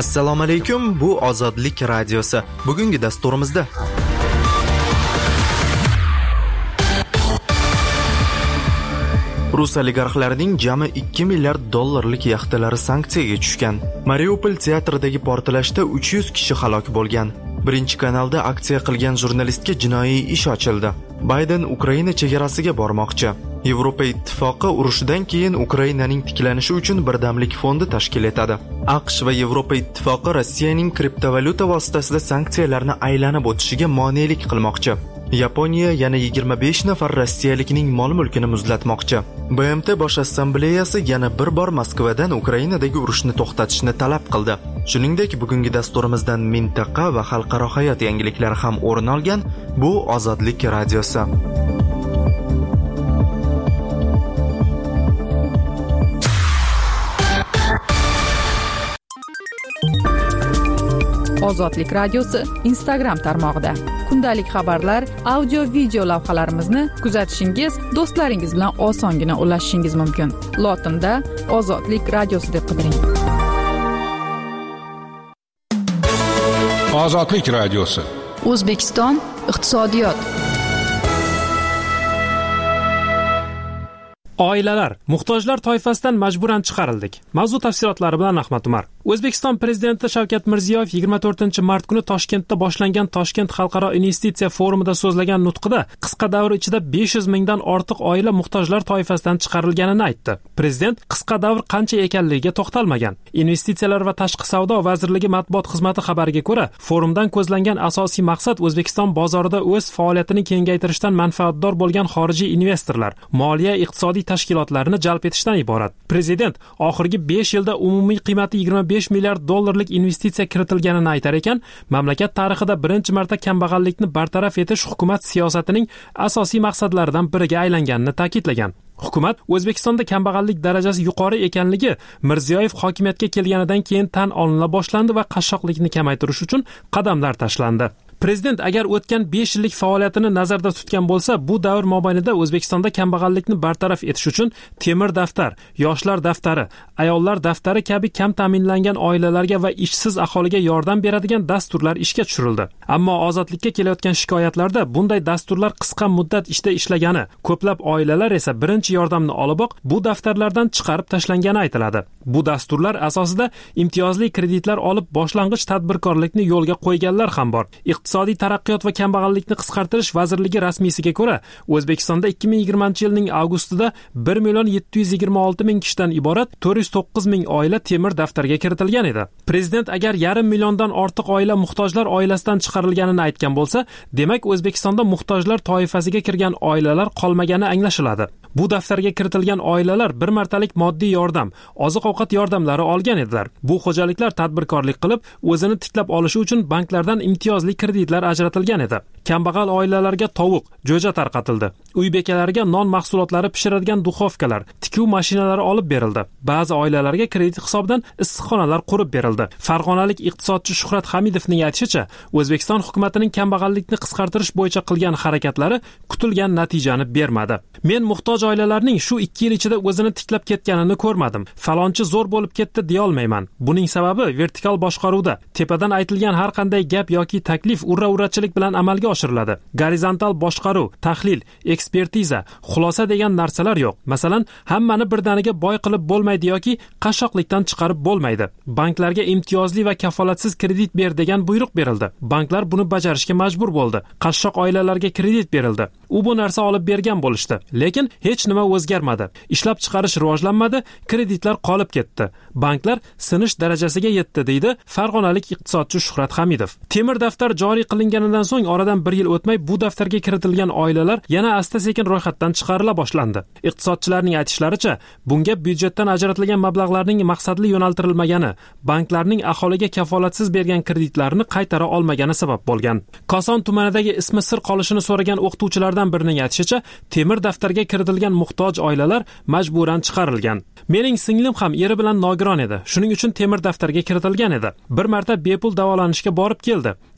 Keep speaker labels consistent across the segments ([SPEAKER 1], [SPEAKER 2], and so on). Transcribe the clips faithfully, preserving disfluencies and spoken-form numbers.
[SPEAKER 1] Assalomu alaykum, bu Ozodlik radiosi. Bugungi dasturimizda Rus oligarxlarining jami ikki milliard dollarlik yaxtalari sanksiyaga tushgan. Mariupol teatridagi portlashda uch yuz kishi halok bo'lgan. Birinchi kanalda aksiya qilgan jurnalistga jinoiy ish ochildi. Bayden Ukraina chegarasiga bormoqchi. Yevropa ittifoqi urushdan keyin Ukrainaning tiklanishi uchun birdamlik fondi tashkil etadi. AQSh va Yevropa ittifoqi Rossiyaning kriptovalyuta vositasida sanksiyalarni aylanib o'tishiga monelik qilmoqchi. Yaponiya yana yigirma besh nafar rossiyalikning mol-mulkini muzlatmoqchi. B M T bosh assambleyasi yana bir bor Moskvadan Ukrainadagi urushni to'xtatishni talab qildi. Shuningdek, bugungi dasturimizdan mintaqa va xalqaro hayot yangiliklari ham o'rin olgan. Bu Ozodlik radiosi.
[SPEAKER 2] Ozodlik radiosi Instagram tarmog'ida kundalik xabarlar, audio video lavhalarimizni kuzatishingiz, do'stlaringiz bilan osongina ulashishingiz mumkin. Lotinda Ozodlik radiosi deb qidiring.
[SPEAKER 3] Ozodlik radiosi.
[SPEAKER 2] O'zbekiston iqtisodiyot.
[SPEAKER 4] Oilalar, muhtojlar toifasidan majburan chiqarildik. Mavzu tafsilotlari bilan Ahmad Umar. O'zbekiston prezidenti Shavkat Mirziyoyev yigirma to'rtinchi mart kuni Toshkentda boshlangan Toshkent xalqaro investitsiya forumida so'zlagan nutqida qisqa davr ichida besh yuz mingdan ortiq oila muhtojlar toifasidan chiqarilganini aytdi. Prezident qisqa davr qancha ekanligiga to'xtalmagan. Investitsiyalar va tashqi savdo vazirligi matbuot xizmati xabariga ko'ra, forumdan ko'zlangan asosiy maqsad O'zbekiston bozorida o'z faoliyatini kengaytirishdan manfaatdor bo'lgan xorijiy investorlar, moliya iqtisodiy tashkilotlarini jalb etishdan iborat. Prezident oxirgi besh yilda umumiy qiymati yigirma besh milliard dollarlik investitsiya kiritilganini aytar ekan, mamlakat tarixida birinchi marta kambag'allikni bartaraf etish hukumat siyosatining asosiy maqsadlaridan biriga aylanganini ta'kidlagan. Hukumat O'zbekistonda kambag'allik darajasi yuqori ekanligi Mirziyoyev hokimiyatga kelganidan keyin tan olina boshlandi va qashshoqlikni kamaytirish uchun qadamlar tashlandi. Prezident agar o'tgan besh yillik faoliyatini nazarda tutgan bo'lsa, bu davr mobaynida O'zbekistonda kambag'allikni bartaraf etish uchun temir daftar, yoshlar daftari, ayollar daftari kabi kam ta'minlangan oilalarga va ishsiz aholiga yordam beradigan dasturlar ishga tushirildi. Ammo ozodlikka kelayotgan shikoyatlarda bunday dasturlar qisqa muddat ishda ishlagani, ko'plab oilalar esa birinchi yordamni oliboq bu daftarlardan chiqarib tashlangani aytiladi. Bu dasturlar asosida imtiyozli kreditlar olib boshlang'ich tadbirkorlikni yo'lga qo'yganlar ham bor. Iqtisodiy taraqqiyot va kambag'allikni qisqartirish vazirligi rasmiysiga ko'ra, O'zbekistonda ikki ming yigirmanchi yilning avgustida bir million yetti yuz yigirma olti ming kishidan iborat to'rt yuz to'qqiz ming oila temir daftarga kiritilgan edi. Prezident agar yarim milliondan ortiq oila muhtojlar oilasidan chiqarilganini aytgan bo'lsa, demak O'zbekistonda muhtojlar toifasiga kirgan oilalar qolmagani anglashiladi. Bu daftarga kiritilgan oilalar bir martalik moddiy yordam, oziq-ovqat yordamlari olgan edilar. Bu xo'jaliklar tadbirkorlik qilib, o'zini tiklab olishi uchun banklardan imtiyozli kreditlar ajratilgan edi. Kambag'al oilalarga tovuq, jo'ja tarqatildi. Uy bekalariga non mahsulotlari pishiradigan duxovkalar, tikuv mashinalari olib berildi. Ba'zi oilalarga kredit hisobidan issiqxonalar qurib berildi. Farg'onalik iqtisodchi Shuhrat Hamidovning aytishicha, O'zbekiston hukumatining kambag'allikni qisqartirish bo'yicha qilgan harakatlari kutilgan natijani bermadi. Men muhtoj oilalarning shu ikki yil ichida o'zini tiklab ketganini ko'rmadim. Falonchi zo'r bo'lib ketdi deya olmayman. Buning sababi vertikal boshqaruvda. Tepadan aytilgan har qanday gap yoki taklif urra-urrachilik bilan amalga oshiriladi. Gorizontal boshqaruv, tahlil, ekspertiza, xulosa degan narsalar yo'q. Masalan, hammani birdaniga boy qilib bo'lmaydi yoki qashshoqlikdan chiqarib bo'lmaydi. Banklarga imtiyozli va kafolatsiz kredit ber degan buyruq berildi. Banklar buni bajarishga majbur bo'ldi. Qashshoq oilalarga kredit berildi. U bu narsa olib bergan bo'lishdi. Lekin hech nima o'zgarmadi. Ishlab chiqarish rivojlanmadi, kreditlar qolib ketdi. Banklar sinish darajasiga yetdi, deydi farg'onalik iqtisodchi Shuhrat Hamidov. Temir daftar joriy qilinganidan so'ng oradan bir yil o'tmay bu daftarga kiritilgan oilalar yana asta-sekin ro'yxatdan chiqarila boshlandi. Iqtisodchilarning aytishlaricha, bunga byudjetdan ajratilgan mablag'larning maqsadli yo'naltirilmagani, banklarning aholiga kafolatsiz bergan kreditlarini qaytara olmagani sabab bo'lgan. Koson tumanidagi ismi sir qolishini so'ragan o'qituvchilardan birining aytishicha, temir daftarga kiritilgan muhtoj oilalar majburan chiqarilgan. Mening singlim ham eri bilan nogiron edi. Shuning uchun temir daftarga kiritilgan edi. Bir marta bepul davolanishga borib keldi.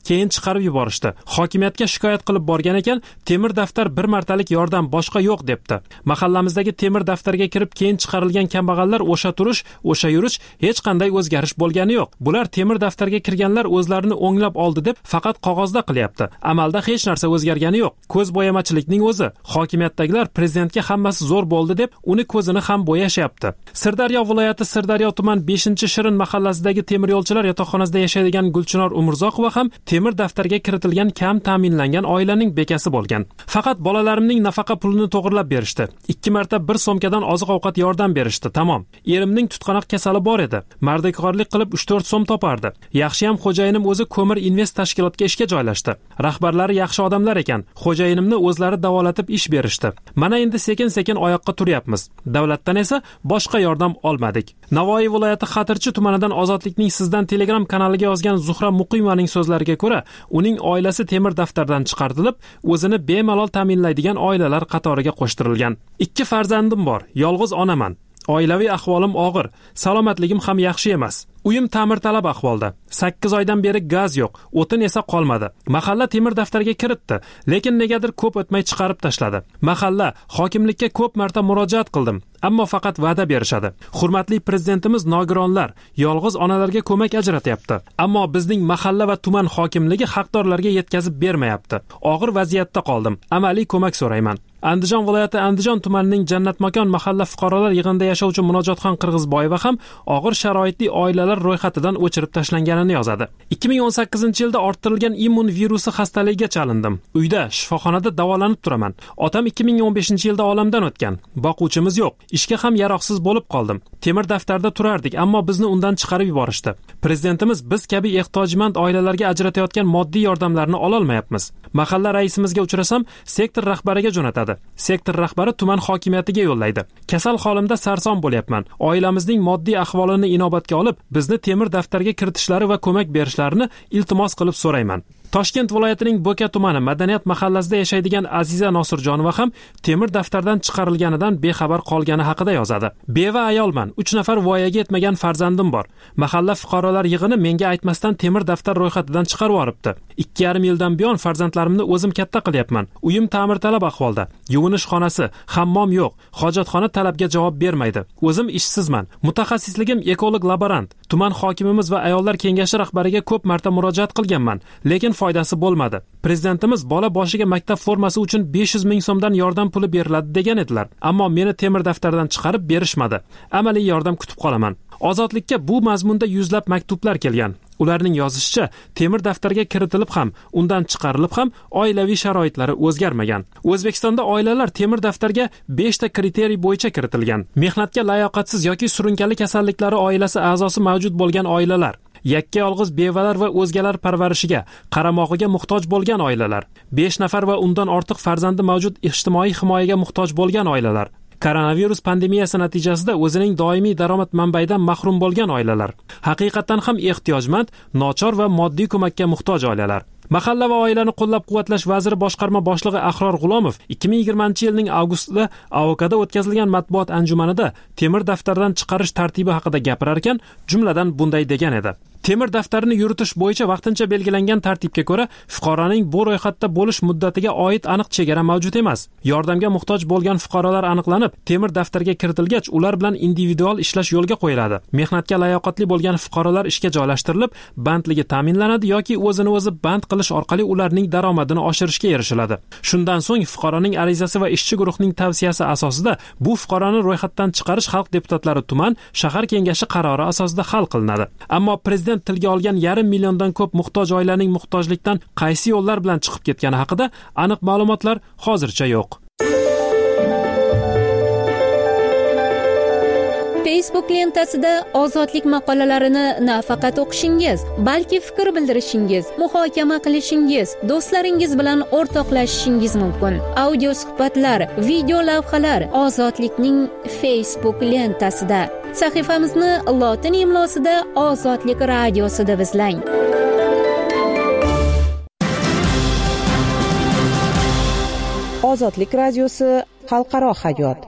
[SPEAKER 4] keyin chiqarib yuborishdi. Hokimiyatga shikoyat qilib borgan ekan, temir daftar bir martalik yordam, boshqa yo'q debdi. Mahallamizdagi temir daftarga kirib keyin chiqarilgan kambag'allar o'sha turish, o'sha yurish hech qanday o'zgarish bo'lgani yo'q. Bular temir daftarga kirganlar o'zlarini o'nglab oldi deb faqat qog'ozda qilyapti. Amalda hech narsa o'zgargani yo'q. Ko'z bo'yamachilikning o'zi. Hokimiyatdagilar prezidentga hammasi zo'r bo'ldi deb uni ko'zini ham bo'yashyapti. Sirdaryo viloyati Sirdaryo tuman beshinchi Shirin mahallasidagi temir yo'lchilar yotoqxonasida yashaydigan Gulchinor Umurzoqova ham temir daftarga kiritilgan kam ta'minlangan oilaning bekasi bo'lgan. Faqat bolalarimning nafaqa pulini to'g'irlab berishdi. ikki marta bir so'mkadan oziq-ovqat yordam berishdi. Tamom. Erimning tutqanoq kasali bor edi. Mardikorlik qilib uch to'rt so'm topardi. Yaxshiyam xo'jayinim o'zi ko'mir invest tashkilotga ishga joylashdi. Rahbarlari yaxshi odamlar ekan. Xo'jayinimni o'zlari davolatib ish berishdi. Mana endi sekin-sekin oyoqqa turyapmiz. Davlatdan esa boshqa yordam olmadik. Navoiy viloyati Xatirchi tumanidan Ozodlikning sizdan Telegram kanaliga yozgan Zuhra Muqimiyaning so'zlariga ko'ra, uning oilasi temir daftardan chiqarilib, o'zini bemalol ta'minlaydigan oilalar qatoriga qo'shtirilgan. Ikki farzandim bor, yolg'iz onaman. Oilaviy ahvolim og'ir, salomatligim ham yaxshi emas. Uyim ta'mirtalab ahvolda. sakkiz oydan beri gaz yo'q, o'tin esa qolmadi. Mahalla temir daftarga kiritdi, lekin negadir ko'p o'tmay chiqarib tashladi. Mahalla hokimlikka ko'p marta murojaat qildim, ammo faqat va'da berishadi. Hurmatli prezidentimiz nogironlar, yolg'iz onalarga ko'mak ajratyapti, ammo bizning mahalla va tuman hokimligi haqdorlarga yetkazib bermayapti. Og'ir vaziyatda qoldim. Amaliy ko'mak so'rayman. Andijon viloyati Andijon tumanining Jannatmakon mahalla fuqarolar yig'inida yashovchi Munojotxon Qirg'izboyeva ham og'ir sharoitli oilalar ro'yxatidan o'chirib tashlanganini yozadi. ikki ming o'n sakkizinchi yilda orttirilgan immun virusi xastaligiga chalindim. Uyda, shifoxonada davolanib turaman. Otam ikki ming o'n beshinchi yilda olamdan o'tgan. Boquvchimiz yo'q. Ishga ham yaroqsiz bo'lib qoldim. Temir daftarda turardik, ammo bizni undan chiqarib yuborishdi. Prezidentimiz biz kabi ehtiyojmand oilalarga ajratayotgan moddiy yordamlarni ola olmayapmiz. Mahalla raisimizga uchrasam, sektor rahbariga jo'natadi. Sektor rahbari tuman hokimiyatiga yo'llaydi. Kasal holimda sarson bo'lyapman. Oilamizning moddiy ahvolini inobatga olib, bizni temir daftarga kiritishlari va ko'mak berishlarini iltimos qilib so'rayman. Toshkent viloyatining Bo'ka tumani Madaniyat mahallasida yashaydigan Aziza Nosirjonova ham temir daftardan chiqarilganidan bexabar qolgani haqida yozadi. Beva ayolman, uch nafar voyaga yetmagan farzandim bor. Mahalla fuqarolar yig'ini menga aytmasdan temir daftar ro'yxatidan chiqarib yuboribdi. ikki yarim yildan buyon farzandlarimni o'zim katta qilyapman. Uyim ta'mirtalab ahvolda. Yuvinish xonasi, hammom yo'q. Hojatxona talabga javob bermaydi. O'zim ishsizman. Mutaxassisligim ekolog laborant. Tuman hokimimiz va ayollar kengashi rahbariga ko'p marta murojaat qilganman, lekin foydasi bo'lmadi. Prezidentimiz bola boshiga maktab formasi uchun besh yuz ming so'mdan yordam puli beriladi degan edilar, ammo meni temir daftardan chiqarib berishmadi. Amaliy yordam kutib qolaman. Ozodlikka bu mazmunda yuzlab maktublar kelgan. Ularning yozishicha, temir daftarga kiritilib ham, undan chiqarilib ham oilaviy sharoitlari o'zgarmagan. O'zbekistonda oilalar temir daftarga besh ta kriteriy bo'yicha kiritilgan. Mehnatga layoqatsiz yoki surunkali kasalliklari oilasi a'zosi mavjud bo'lgan oilalar, yakka yolg'iz bevalar va o'zgalar parvarishiga, qaramog'iga muhtoj bo'lgan oilalar, besh nafar va undan ortiq farzandi mavjud ijtimoiy himoyaga muhtoj bo'lgan oilalar, koronavirus pandemiyasi natijasida o'zining doimiy daromad manbayidan mahrum bo'lgan oilalar, haqiqatan ham ehtiyojmand, nochor va moddiy ko'makka muhtoj oilalar. Mahalla va oilani qo'llab-quvvatlash vaziri boshqarma boshlig'i Ahror G'ulomov ikki ming yigirmanchi yilning avgustida A O K'da o'tkazilgan matbuot anjumanida temir daftardan chiqarish tartibi haqida gapirar ekan, jumladan bunday degan edi. Temir daftarini yuritish bo'yicha vaqtincha belgilangan tartibga ko'ra fuqaroning bu ro'yxatda bo'lish muddatiga oid aniq chegara mavjud emas. Yordamga muhtoj bo'lgan fuqarolar aniqlanib, temir daftarga kiritilgach, ular bilan individual ishlash yo'lga qo'yiladi. Mehnatga layoqatli bo'lgan fuqarolar ishga joylashtirilib, bandligi ta'minlanadi yoki o'zini o'zi band qilish orqali ularning daromadini oshirishga erishiladi. Shundan so'ng fuqaroning arizasi va ishchi guruhning tavsiyasi asosida bu fuqaroni ro'yxatdan chiqarish xalq deputatlari tuman, shahar kengashi qarori asosida hal qilinadi. Ammo prezident tilga olgan yarim milliondan ko'p muhtoj oilaning muhtojlikdan qaysi yo'llar bilan chiqib ketgani haqida aniq ma'lumotlar hozircha yo'q.
[SPEAKER 3] Facebook lentasida ozodlik maqolalarini nafaqat o'qishingiz, balki fikr bildirishingiz, muhokama qilishingiz, do'stlaringiz bilan o'rtoqlashishingiz mumkin. Audio suhbatlar, video lavhalar Ozodlikning Facebook lentasida. Sahifamizni lotin imlosida Ozodlik radiosi deb izlang.
[SPEAKER 5] Ozodlik radiosi xalqaro hayot.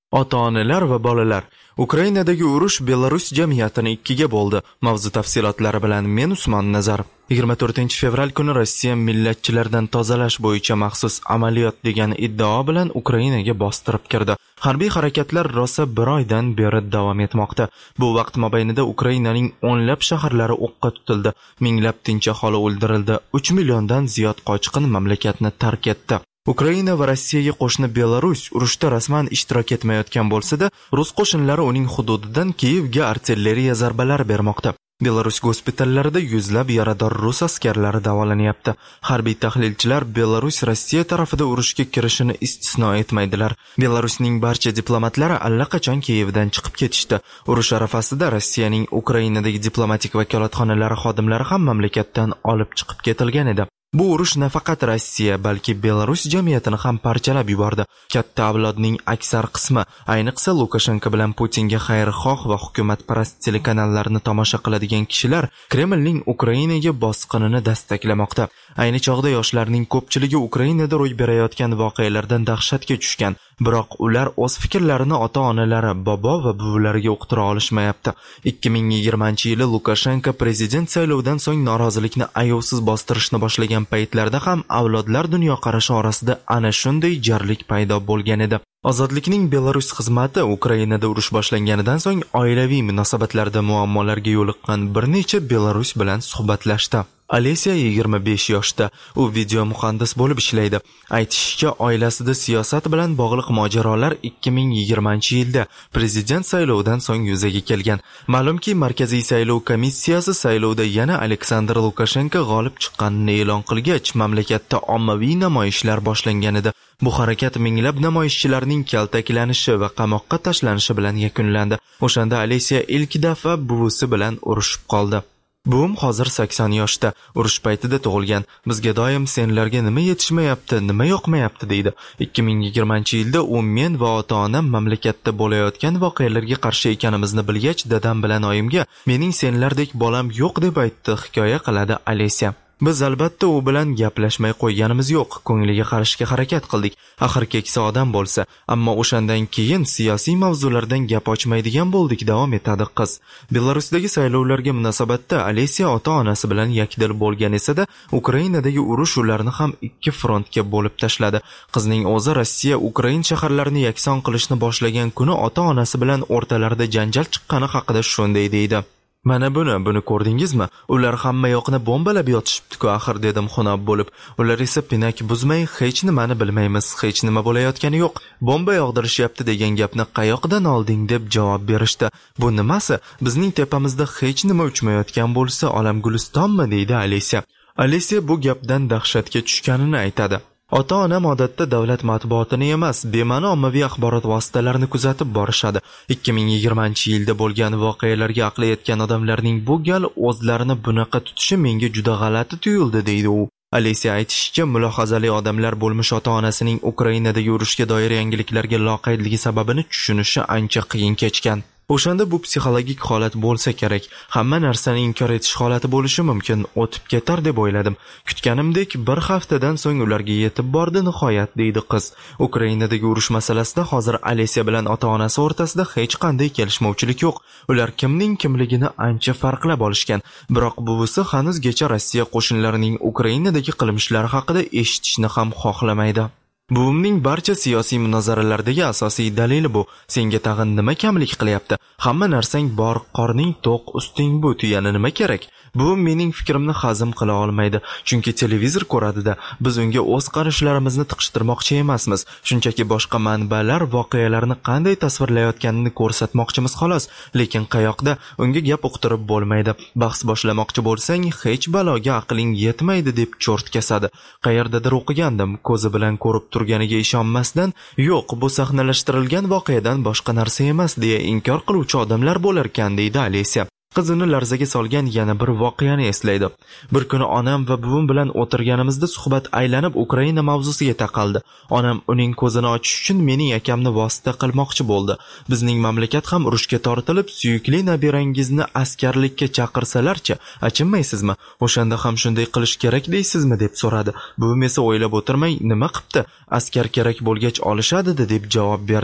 [SPEAKER 1] Ota-onalar va bolalar. Ukrainadagi urush Belarus jamiyatini ikkiga bo'ldi. Mavzu tafsilotlari bilan men Usmon Nazarov. yigirma to'rtinchi fevral kuni Rossiya millatchilardan tozalash bo'yicha maxsus amaliyot degan iddao bilan Ukrainaga bostirib kirdi. Harbiy harakatlar rosa bir oydan beri davom etmoqda. Bu vaqt mobaynida Ukrainaning o'nlab shaharlari o'qqa tutildi. Minglab tinch aholi o'ldirildi. uch milliondan ziyod qochqin mamlakatni tark etdi. Ukraina va Rossiyaga qo'shni Belarus urushda rasman ishtirok etmayotgan bo'lsa-da, rus qo'shinlari uning hududidan Kiyevga artilleriya zarbalari bermoqda. Belarus gospitallarida yuzlab yarador rus askarlari davolanyapti. Harbiy tahlilchilar Belarus Rossiya tarafida urushga kirishini istisno etmaydilar. Belarusning barcha diplomatlari allaqachon Kiyevdan chiqib ketishdi. Urush arafasida Rossiyaning Ukrainadagi diplomatik vakolatxonalari xodimlari ham mamlakatdan olib chiqib ketilgan edi. Bu urush nafaqat Rossiya, balki Belarus jamiyatini ham parchalab yubordi. Katta avlodning aksar qismi, ayniqsa Lukashenko bilan Putinga xayrixoh va hukumatparast telekanallarni tomosha qiladigan kishilar Kremlning Ukrainaga bosqinini dastaklamoqda. Ayni chog'da yoshlarning ko'pchiligi Ukrainada ro'y berayotgan voqealardan dahshatga tushgan. Biroq ular o'z fikrlarini ota-onalari, bobo va buvilariga uqtira olishmayapti. ikki ming yigirmanchi yili Lukashenko prezident saylovidan so'ng norozilikni ayovsiz bostirishni boshlagan paytlarda ham avlodlar dunyoqarashi orasida ana shunday jarlik paydo bo'lgan edi. Ozodlikning Belarus xizmati Ukrainada urush boshlanganidan so'ng oilaviy munosabatlarda muammolarga yo'liqqan bir necha Belarus bilan suhbatlashdi. Alesiya yigirma besh yoshda, u video muhandis bo'lib ishlaydi. Aytishicha, oilasida siyosat bilan bog'liq mojarolar ikki ming yigirmanchi yilda prezident saylovidan so'ng yuzaga kelgan. Ma'lumki, Markaziy saylov komissiyasi saylovda yana Aleksandr Lukashenko g'olib chiqqanini e'lon qilgach, mamlakatda ommaviy namoyishlar boshlangan edi. Bu harakat minglab namoyishchilarning kaltaklanishi va qamoqqa tashlanishi bilan yakunlandi. O'shanda Alesiya ilk daf'a buvisi bilan urushib qoldi. Buvim hozir sakson yoshda, urush paytida tug'ilgan. Bizga doim senlarga nima yetishmayapti, nima yoqmayapti deydi. ikki ming yigirmanchi yilda u men va ota-onam mamlakatda bo'layotgan voqealarga qarshi ekanimizni bilgach, dadam bilan oyimga mening senlardek bolam yo'q deb aytdi, hikoya qiladi Alesiya. Biz albatta u bilan gaplashmay qo'yganimiz yo'q, ko'ngliga qarashga harakat qildik. Axir keksa odam bo'lsa, ammo o'shandan keyin siyosiy mavzulardan gap ochmaydigan bo'ldik, davom etadi qiz. Belarusdagi saylovlarga munosabatda Alesiya ota-onasi bilan yakdil bo'lgan esa-da, Ukrainadagi urush ularni ham ikki frontga bo'lib tashladi. Qizning o'zi Rossiya Ukrain shaharlarini yakson qilishni boshlagan kuni ota-onasi bilan o'rtalarida janjal chiqqani haqida shunday deydi. Mana buni, buni ko'rdingizmi? Ular hamma yoqni bombalab yotishibdi-ku, axir dedim xunob bo'lib. Ular esa pinak buzmay, hech nimani bilmaymiz, hech nima bo'layotgani yo'q. Bomba yog'dirishyapti degan gapni qayoqdan olding deb javob berishdi. Bu nimasi? Bizning tepamizda hech nima uchmayotgan bo'lsa, olam gulistonmi, deydi Alesiya. Alesiya bu gapdan dahshatga tushganini aytadi. Ota-onam odatda davlat matbuotini emas, bema'ni ommaviy axborot vositalarini kuzatib borishadi. ikki ming yigirmanchi yilda bo'lgan voqealarga aqli yetgan odamlarning bu gal o'zlarini bunaqa tutishi menga juda g'alati tuyuldi, deydi u. Alesiya aytishicha, mulohazali odamlar bo'lmish ota-onasining Ukrainadagi urushga doir yangiliklarga loqaydligi sababini tushunishi ancha qiyin kechgan. O'shanda bu psixologik holat bo'lsa kerak. Hamma narsani inkor etish holati bo'lishi mumkin, o'tib ketar deb o'yladim. Kutganimdek bir haftadan so'ng ularga yetib bordi nihoyat, deydi qiz. Ukrainadagi urush masalasida hozir Alesiya bilan ota-onasi o'rtasida hech qanday kelishmovchilik yo'q. Ular kimning kimligini ancha farqlab olishgan. Biroq buvisi hanuzgacha Rossiya qo'shinlarining Ukrainadagi qilmishlari haqida eshitishni ham xohlamaydi. Buvimning barcha siyosiy munozaralardagi asosiy dalili bu. Senga tag'in nima kamlik qilyapti? Hamma narsang bor, qorning to'q, usting but, yana nima kerak? Buvim mening fikrimni hazm qila olmaydi, chunki televizor ko'radida. Biz unga o'z qarashlarimizni tiqishtirmoqchi emasmiz, shunchaki boshqa manbalar voqealarni qanday tasvirlayotganini ko'rsatmoqchimiz xolos, lekin qayoqda unga gap uqtirib bo'lmaydi. Bahs boshlamoqchi bo'lsang, hech baloga aqling yetmaydi deb cho'rt kesadi. Qayerdadir o'qigandim, ko'zi bilan ko'rib turganiga ishonmasdan, yo'q, bu sahnalashtirilgan voqeadan boshqa narsa emas deya inkor qiluvchi odamlar bo'lar ekan, deydi Alesiya. Qizini larzaga solgan yana bir voqeani eslaydi. Bir kuni onam va buvim bilan o'tirganimizda suhbat aylanib Ukraina mavzusiga taqaldi. Onam uning ko'zini ochish uchun mening akamni vosita qilmoqchi bo'ldi. Bizning mamlakat ham urushga tortilib, suyukli nabirangizni askarlikka chaqirsalarchi, achinmaysizmi? O'shanda ham shunday qilish kerak deysizmi deb so'radi. Buvim esa o'ylab o'tirmay, nima qipti? Askar kerak bo'lgach olishadi deb javob berdi.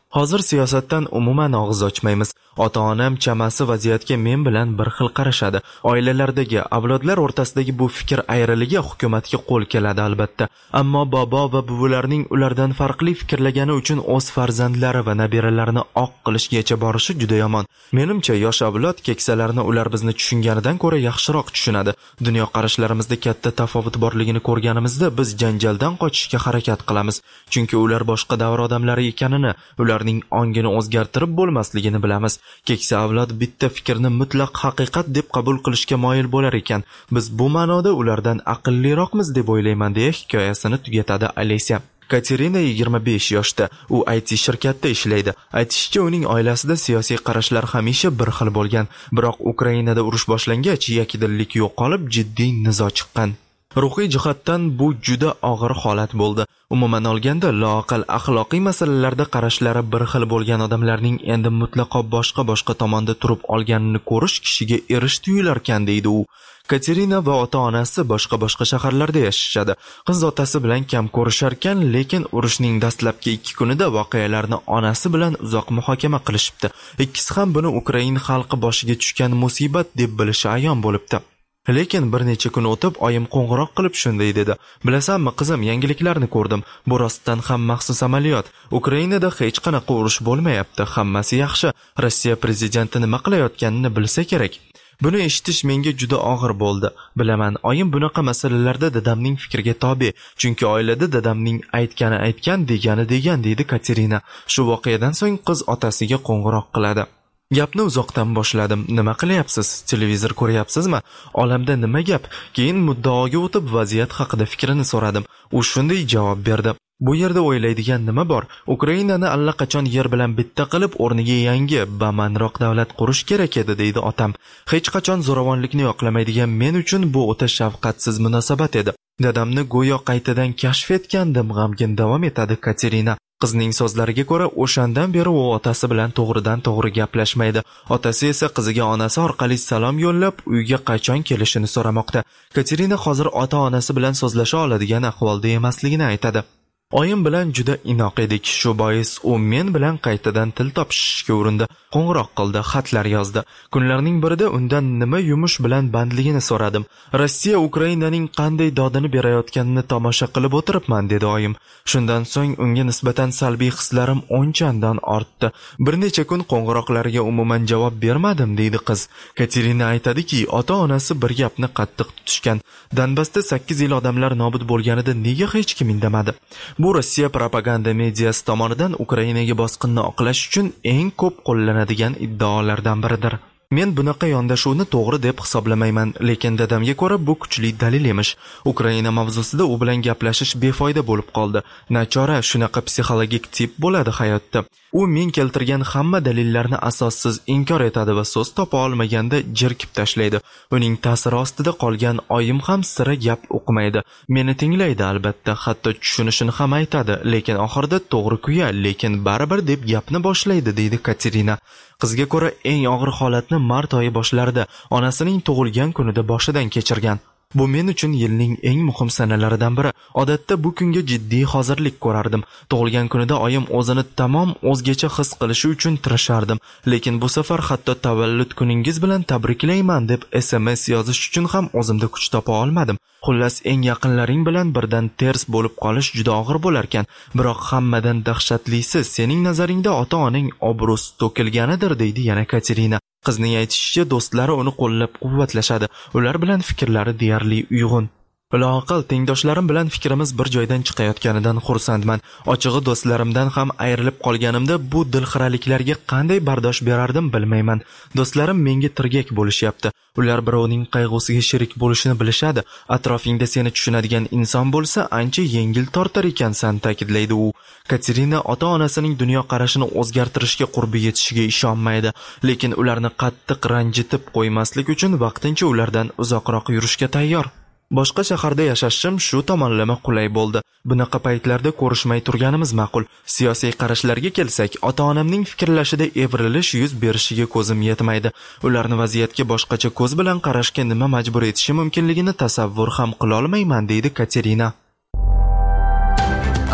[SPEAKER 1] Hozir siyosatdan umuman og'iz ochmaymiz. Ota-onam chamasi vaziyatga men bilan bir xil qarashadi. Oilalardagi, avlodlar o'rtasidagi bu fikr ayriligi hukumatga qo'l keladi albatta. Ammo bobo va buvilarning ulardan farqli fikrlagani uchun o'z farzandlari va nabiralarini oq qilishgacha borishi juda yomon. Menimcha, yosh avlod keksalarni ular bizni tushunganidan ko'ra yaxshiroq tushunadi. Dunyo qarashlarimizda katta tafovut borligini ko'rganimizda biz janjaldan qochishga harakat qilamiz. Chunki ular boshqa davr odamlari ekanini, ularning ongini o'zgartirib bo'lmasligini bilamiz. Keksa avlod bitta fikrni mutlaq haqiqat deb qabul qilishga moyil bo'lar ekan. Biz bu ma'noda ulardan aqlliroqmiz deb o'ylayman deya hikoyasini tugatadi Alessia. Katerina yigirma besh yoshda. U I T shirkatda ishlaydi. Aytishicha, uning oilasida siyosiy qarashlar hamisha bir xil bo'lgan. Biroq Ukrainada urush boshlangach, yakdillik yo'qolib, jiddiy nizo chiqqan. Ruhiy jihatdan bu juda og'ir holat bo'ldi. Umuman olganda, loaqal axloqiy masalalarda qarashlari bir xil bo'lgan odamlarning endi mutlaqo boshqa-boshqa tomonda turib olganini ko'rish kishiga erish tuyularkan, deydi u. Katerina va ota-onasi boshqa-boshqa shaharlarda yashashadi. Qiz otasi bilan kam ko'risharkan, lekin urushning dastlabki ikki kunida voqealarni onasi bilan uzoq muhokama qilishibdi. Ikkisi ham buni Ukraina xalqi boshiga tushgan musibat deb bilishi ayon bo'libdi. Lekin bir necha kun o'tib oyim qo'ng'iroq qilib shunday dedi: "Bilasanmi qizim, yangiliklarni ko'rdim. Bu rostdan ham maxsus amaliyot. Ukrainada hech qanaqa urush bo'lmayapti. Hammasi yaxshi. Rossiya prezidenti nima qilayotganini bilsa kerak." Buni eshitish menga juda og'ir bo'ldi. Bilaman, oyim bunaqa masalalarda dadamning fikriga tobe, chunki oilada dadamning aytgani aytgan, degani degan, deydi Katerina. Shu voqeadan so'ng qiz otasiga qo'ng'iroq qiladi. Gapni uzoqdan boshladim. Nima qilyapsiz? Televizor ko'ryapsizmi? Olamda nima gap? Keyin muddaoga o'tib vaziyat haqida fikrini so'radim. U shunday javob berdi: "Bu yerda o'ylaydigan nima bor? Ukrainani allaqachon yer bilan bitta qilib, o'rniga yangi, bamanroq davlat qurish kerak edi", deydi otam. Hech qachon zo'ravonlikni yoqlamaydigan men uchun bu o'ta shafqatsiz munosabat edi. Dadamni go'yo qaytadan kashf etgandim, g'amgin davom etadi Katerina. Qizning so'zlariga ko'ra, o'shandan beri u otasi bilan to'g'ridan to'g'ri gaplashmaydi. Otasi esa qiziga onasi orqali salom yo'llab, uyga qachon kelishini so'ramoqda. Katerina hozir ota-onasi bilan so'zlasha oladigan ahvolda emasligini aytadi. Oyim bilan juda inoq edik. Shu bois u men bilan qaytadan til topishishga urindi. Qo'ng'iroq qildi, xatlar yozdi. Kunlarning birida undan nima yumush bilan bandligini so'radim. Rossiya Ukrainaning qanday dodini berayotganini tomosha qilib o'tiribman, dedi oyim. Shundan so'ng unga nisbatan salbiy hislarim o'nchandan ortdi. Bir necha kun qo'ng'iroqlariga umuman javob bermadim, deydi qiz. Katerina aytadiki, ota-onasi bir gapni qattiq tutishgan. Donbassda sakkiz yil odamlar nobud bo'lganida nega hech kim indamadi? Bu Rossiya propaganda mediyasi tomonidan Ukrainaga bosqinni oqlash uchun eng ko'p qo'llanadigan iddaolardan biridir. Men bunaqa yondashuvni to'g'ri deb hisoblamayman, lekin dadamga ko'ra bu kuchli dalil emish. Ukraina mavzusida u bilan gaplashish befoyda bo'lib qoldi. Nachora, shunaqa psixologik tip bo'ladi hayotda. U men keltirgan hamma dalillarni asossiz inkor etadi va so'z topa olmaganda jirkib tashlaydi. Uning ta'siri ostida qolgan oyim ham sira gap o'qimaydi. Meni tinglaydi albatta, hatto tushunishini ham aytadi, lekin oxirida to'g'ri kuya, lekin baribir deb gapni boshlaydi, deydi Katerina. Qizga ko'ra eng og'ir holatni mart oyi boshlarida onasining tug'ilgan kunida boshidan kechirgan. Bu men uchun yilning eng muhim sanalaridan biri. Odatda bu kunga jiddiy hozirlik ko'rardim. Tug'ilgan kunida oyim o'zini tamom o'zgacha his qilishi uchun tirashardim. Lekin bu safar hatto tavallud kuningiz bilan tabriklayman deb S M S yozish uchun ham o'zimda kuch topa olmadim. Xullas, eng yaqinlaring bilan birdan ters bo'lib qolish juda og'ir bo'larkan. Biroq hammadan dahshatlisi sening nazaringda ota-oning obro'si to'kilganidir, deydi yana Katerina. Qizning aytishicha, do'stlari uni qo'llab-quvvatlashadi. Ular bilan fikrlari deyarli uyg'un. Loaqal tengdoshlarim bilan fikrimiz bir joydan chiqayotganidan xursandman. Ochig'i do'stlarimdan ham ayrilib qolganimda bu dilxiraliklarga qanday bardosh berardim bilmayman. Do'stlarim menga tirgak bo'lishyapti. Ular birovning qayg'usiga sherik bo'lishini bilishadi. Atrofingda seni tushunadigan inson bo'lsa, ancha yengil tortar ekansan, ta'kidlaydi u. Katerina ota-onasining dunyo qarashini o'zgartirishga qurbi yetishiga ishonmaydi, lekin ularni qattiq ranjitib qo'ymaslik uchun vaqtincha ulardan uzoqroq yurishga tayyor. Boshqa shaharda yashashim shu tomonlama qulay bo'ldi. Bunaqa paytlarda ko'rishmay turganimiz ma'qul. Siyosiy qarashlarga kelsak, ota-onamning fikrlashida evrilish yuz berishiga ko'zim yetmaydi. Ularni vaziyatga boshqacha ko'z bilan qarashga nima majbur etishi mumkinligini tasavvur ham qila olmayman, deydi Katerina.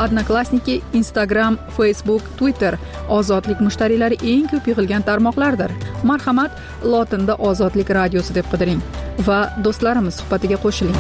[SPEAKER 2] Odnoklassniki, Instagram, Facebook, Twitter ozodlik mushtariylari eng ko'p yig'ilgan tarmoqlardir. Marhamat, lotinda Ozodlik radiosi deb qidiring va do'stlarimiz suhbatiga qo'shiling.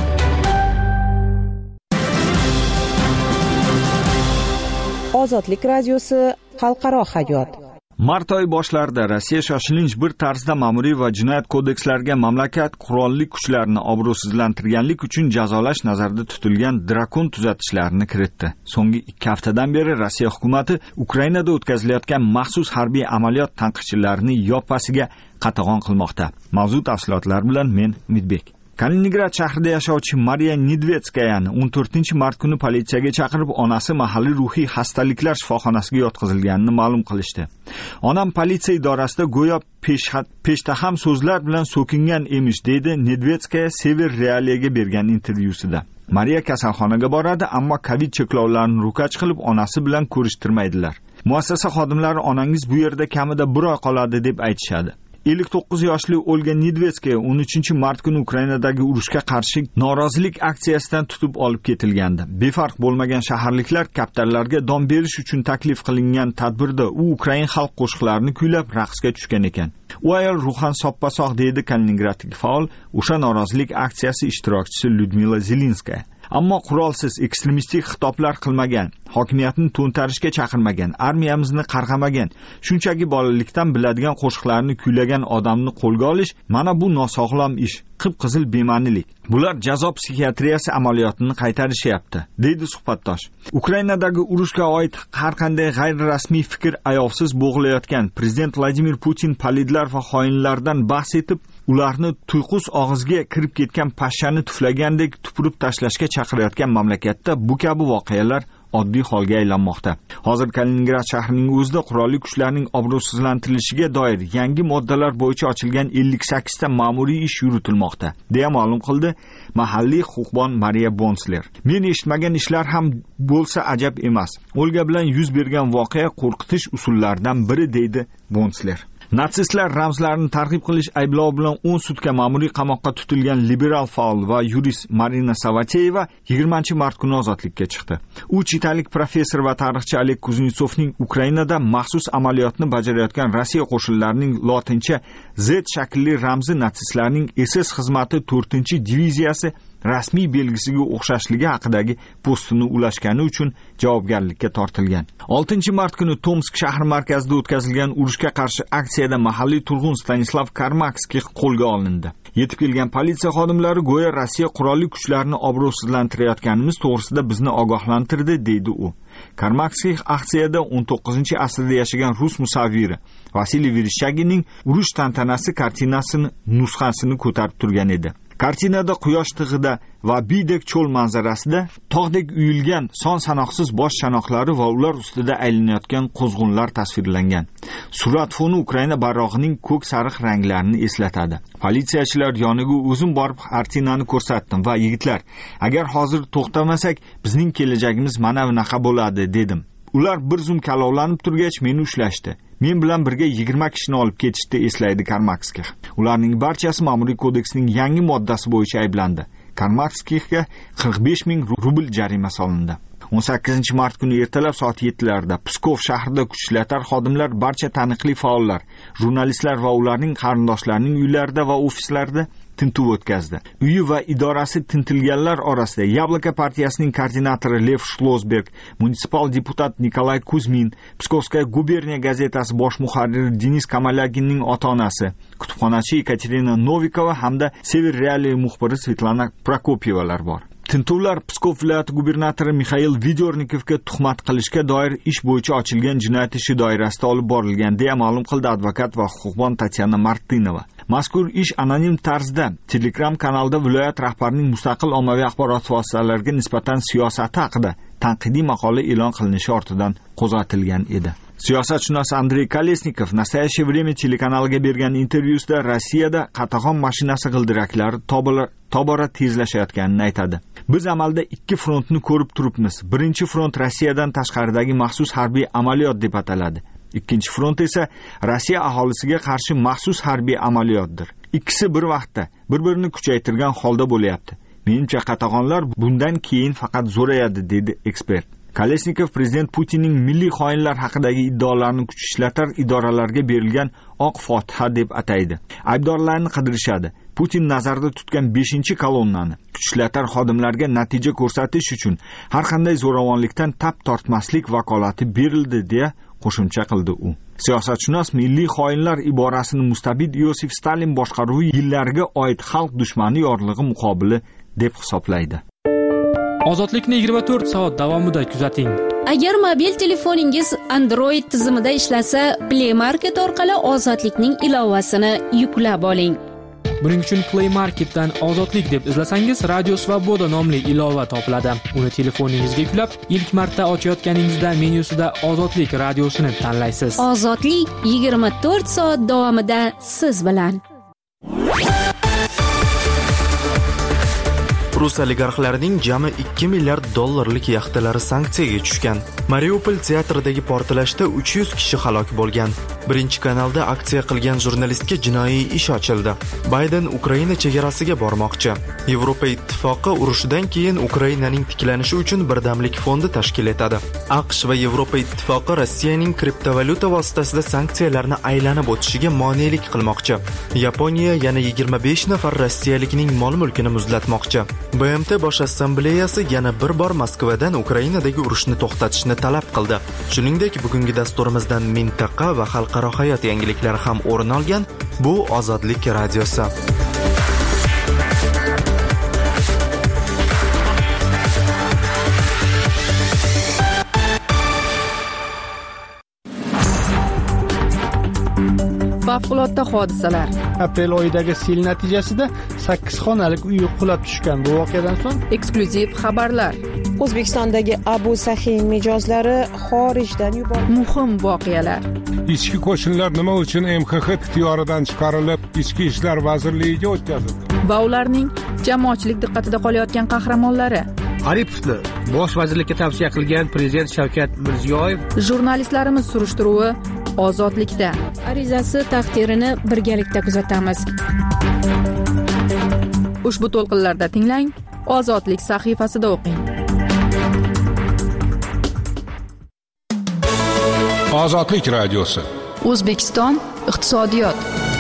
[SPEAKER 5] Ozodlik radiosi xalqaro hayot.
[SPEAKER 6] Mart oyi boshlarida Rossiya shoshilinch bir tarzda ma'muriy va jinoyat kodekslariga mamlakat qurolli kuchlarini obro'sizlantirganlik uchun jazolash nazarda tutilgan drakon tuzatishlarini kiritdi. So'nggi ikki haftadan beri Rossiya hukumatı Ukrainada o'tkazilayotgan maxsus harbiy amaliyot tanqidchilarini yoppasiga qatag'on qilmoqda. Mavzu tafsilotlar bilan men Umidbek. Kaliningrad shahrida yashovchi Mariya Nedvetskayani o'n to'rtinchi mart kuni politsiyaga chaqirib, onasi mahalliy ruhiy xastaliklar shifoxonasiga yotqizilganini ma'lum qilishdi. Onam politsiya idorasida go'yo peshtaham so'zlar bilan so'kingan emish, deydi Nedvetskaya Sever Realiyaga bergan intervyusida. Mariya kasalxonaga boradi, ammo Covid cheklovlarini ro'kach qilib, onasi bilan ko'rishtirmaydilar. Muassasa xodimlari onangiz bu yerda kamida bir oy qoladi deb aytishadi. ellik to'qqiz yoshli Olga Nedvetskaya o'n uchinchi mart kuni Ukrainadagi urushga qarshi norozilik aksiyasidan tutib olib ketilgandi. Befarq bo'lmagan shaharliklar kaptarlarga dom berish uchun taklif qilingan tadbirda u Ukrain xalq qo'shiqlarini kuylab raqsga tushgan ekan. U ayol ruhan soppa-sog', deydi Kaliningraddagi faol, o'sha norozilik aksiyasi ishtirokchisi Lyudmila Zelenskaya. Ammo qurolsiz ekstremistik xitoblar qilmagan, hokimiyatni to'ntarishga chaqirmagan, armiyamizni qarg'amagan, shunchaki bolalikdan biladigan qo'shiqlarni kuylagan odamni qo'lga olish, mana bu nosog'lom ish, qip-qizil bema'nilik. Bular jazo psixiatriyasi amaliyotini qaytarishyapti, deydi suhbatdosh. Ukrainadagi urushga oid har qanday g'ayri-rasmiy fikr ayovsiz bo'g'ilayotgan prezident Vladimir Putin palidlar va xoinlardan bahs etib, ularni tuyqus og'izga kirib ketgan pashshani tuflagandek tupurib tashlashga chaqirayotgan mamlakatda bu kabi voqealar oddiy holga aylanmoqda. Hozir Kaliningrad shahrining o'zida qurolli kuchlarning obro'sizlantirilishiga doir yangi moddalar bo'yicha ochilgan ellik sakkiz ta ma'muriy ish yuritilmoqda, deya ma'lum qildi mahalliy huquqbon Mariya Bonsler. Men eshitmagan ishlar ham bo'lsa ajab emas. Olga bilan yuz bergan voqea qo'rqitish usullaridan biri, deydi Bonsler. Natsistlar ramzlarini targ'ib qilish ayblovi bilan o'n sutka ma'muriy qamoqqa tutilgan liberal faol va yurist Marina Savateyeva yigirmanchi mart kuni ozodlikka chiqdi. U chitalik professor va tarixchi Oleg Kuznetsovning Ukrainada maxsus amaliyotni bajarayotgan Rossiya qo'shinlarining lotincha Z shaklli ramzi natsistlarning S S xizmati to'rtinchi diviziyasi rasmiy belgisiga o'xshashligi haqidagi postini ulashgani uchun javobgarlikka tortilgan. oltinchi mart kuni Tomsk shahri markazida o'tkazilgan urushga qarshi aksiyada mahalliy turg'un Stanislav Karmakskiy qo'lga olindi. Yetib kelgan politsiya xodimlari go'yo Rossiya qurolli kuchlarini obro'sizlantirayotganimiz to'g'risida bizni ogohlantirdi, deydi u. Karmakskiy aksiyada o'n to'qqizinchi asrda yashagan rus musavviri Vasiliy Vereshchaginning urush tantanasi kartinasini nusxasini ko'tarib turgan edi. Kartinada quyosh tig'ida va biydek cho'l manzarasida tog'dek uyilgan son sanoqsiz bosh chanoqlari va ular ustida aylanayotgan qo'zg'unlar tasvirlangan. Surat foni Ukraina bayrog'ining ko'k sariq ranglarini eslatadi. Politsiyachilar yoniga o'zim borib kartinani ko'rsatdim va yigitlar, agar hozir to'xtamasak, bizning kelajagimiz mana bunaqa bo'ladi, dedim. Ular bir zum kalovlanib turgach meni ushlashdi. Men bilan birga yigirma kishini olib ketishdi, eslaydi Karmakskiy. Ularning barchasi ma'muriy kodeksning yangi moddasi bo'yicha ayblandi. Karmakskiyga qirq besh ming rubl jarima solindi. o'n sakkizinchi mart kuni ertalab soat yettilarda Pskov shahrida kuchlar xodimlar barcha taniqli faollar, jurnalistlar va ularning qarindoshlarining uylarida va ofislarida tintuv o'tkazdi. Uyi va idorasi tintilganlar orasida Yabloko partiyasining koordinatori Lev Shlosberg, munisipal deputat Nikolay Kuzmin, Pskovskaya guberniya gazetasi bosh muharriri Denis Kamalaginning ota-onasi, kutubxonachi Ekaterina Novikova hamda Sever Realiya muxbiri Svetlana Prokopyevalar bor. Tintuvlar Pskov viloyati gubernatori Mikhail Vidornikovga tuhmat qilishga doir ish bo'yicha ochilgan jinoyat ishi doirasida olib borilgan, deya ma'lum qildi advokat va huquqbon Tatyana Martinova. Mazkur ish anonim tarzda Telegram kanalida viloyat rahbarining mustaqil ommaviy axborot vositalariga nisbatan siyosati haqida tanqidiy maqola e'lon qilinishi ortidan qo'zg'atilgan edi. Siyosatshunos Andrey Kolesnikov Nastoящее время telekanaliga bergan intervyusida Rossiyada qatag'on mashinasi g'ildiraklari tobora tezlashayotganini aytadi. Biz amalda ikki frontni ko'rib turibmiz. Birinchi front Rossiyadan tashqaridagi maxsus harbiy amaliyot deb ataladi. Ikkinchi front esa Rossiya aholisiga qarshi maxsus harbiy amaliyotdir. Ikkisi bir vaqtda bir-birini kuchaytirgan holda bo'lyapti. Menimcha qatag'onlar bundan keyin faqat zo'rayadi, dedi ekspert. Kalesnikov prezident Putinning milliy xoinlar haqidagi iddaolarini kuch ishlatar idoralarga berilgan oq fotiha deb ataydi. Aybdorlarni qidirishadi. Putin nazarda tutgan beshinchi kolonnani kuch ishlatar xodimlarga natija ko'rsatish uchun har qanday zo'ravonlikdan tap tortmaslik vakolati berildi deya qo'shimcha qildi u. Siyosatshunos milliy xoinlar iborasini mustabid Yosif Stalin boshqaruvi yillariga oid xalq dushmani yorlig'i muqobili deb hisoblaydi.
[SPEAKER 4] Ozodlikni yigirma to'rt soat davomida kuzating.
[SPEAKER 3] Agar mobil telefoningiz Android tizimida ishlasa, Play Market orqali Ozodlikning ilovasini yuklab oling.
[SPEAKER 4] Buning uchun Play Marketdan Ozodlik deb izlasangiz, Radio Svoboda nomli ilova topiladi. Uni telefoningizga yuklab, ilk marta ochayotganingizda menyusida Ozodlik radiosini tanlaysiz.
[SPEAKER 3] Ozodlik yigirma to'rt soat davomida siz bilan.
[SPEAKER 1] Rus oligarxlarining jami ikki milliard dollarlik yaxtalari sanksiyaga tushgan. Mariupol teatridagi portlashda uch yuz kishi halok bo'lgan. Birinchi kanalda aksiya qilgan jurnalistga jinoiy ish ochildi. Bayden Ukraina chegarasiga bormoqchi. Yevropa ittifoqi urushidan keyin Ukrainaning tiklanishi uchun birdamlik fondi tashkil etadi. AQSh va Yevropa ittifoqi Rossiyaning kriptovalyuta vositasida sanksiyalarni aylanib o'tishiga monelik qilmoqchi. Yaponiya yana yigirma besh nafar rossiyalikning mol-mulkini muzlatmoqchi. B M T Bosh assambleyasi yana bir bor Moskvadan Ukrainadagi urushni to'xtatishni talab qildi. Shuningdek, bugungi dasturimizdan mintaqa va xalqaro hayot yangiliklari ham o'rin olgan. Bu Ozodlik radiosi.
[SPEAKER 2] Favqulodda hodisalar.
[SPEAKER 7] Aprel oyidagi sel natijasida sakkiz xonalik uy qulab tushgan. Bu voqeadan so'ng
[SPEAKER 2] eksklyuziv xabarlar.
[SPEAKER 5] O'zbekistondagi Abu Sahiy mijozlari xorijdan yuborildi.
[SPEAKER 2] Muhim voqealar.
[SPEAKER 8] Ichki qo'shinlar nima uchun M X X ixtiyoridan chiqarilib, Ichki ishlar vazirligiga o'tkazildi?
[SPEAKER 2] Va ularning jamoatchilik diqqatida qolayotgan qahramonlari.
[SPEAKER 9] Aripovni bosh vazirlikka tavsiya qilgan prezident Shavkat Mirziyoyev.
[SPEAKER 2] Jurnalistlarimiz surishtiruvi Ozodlikda.
[SPEAKER 3] Arizasi taqdirini birgalikda kuzatamiz.
[SPEAKER 2] Ushbu to'lqinlarda tinglang, Ozodlik sahifasida o'qing.
[SPEAKER 8] Ozodlik radiosi.
[SPEAKER 2] O'zbekiston iqtisodiyot.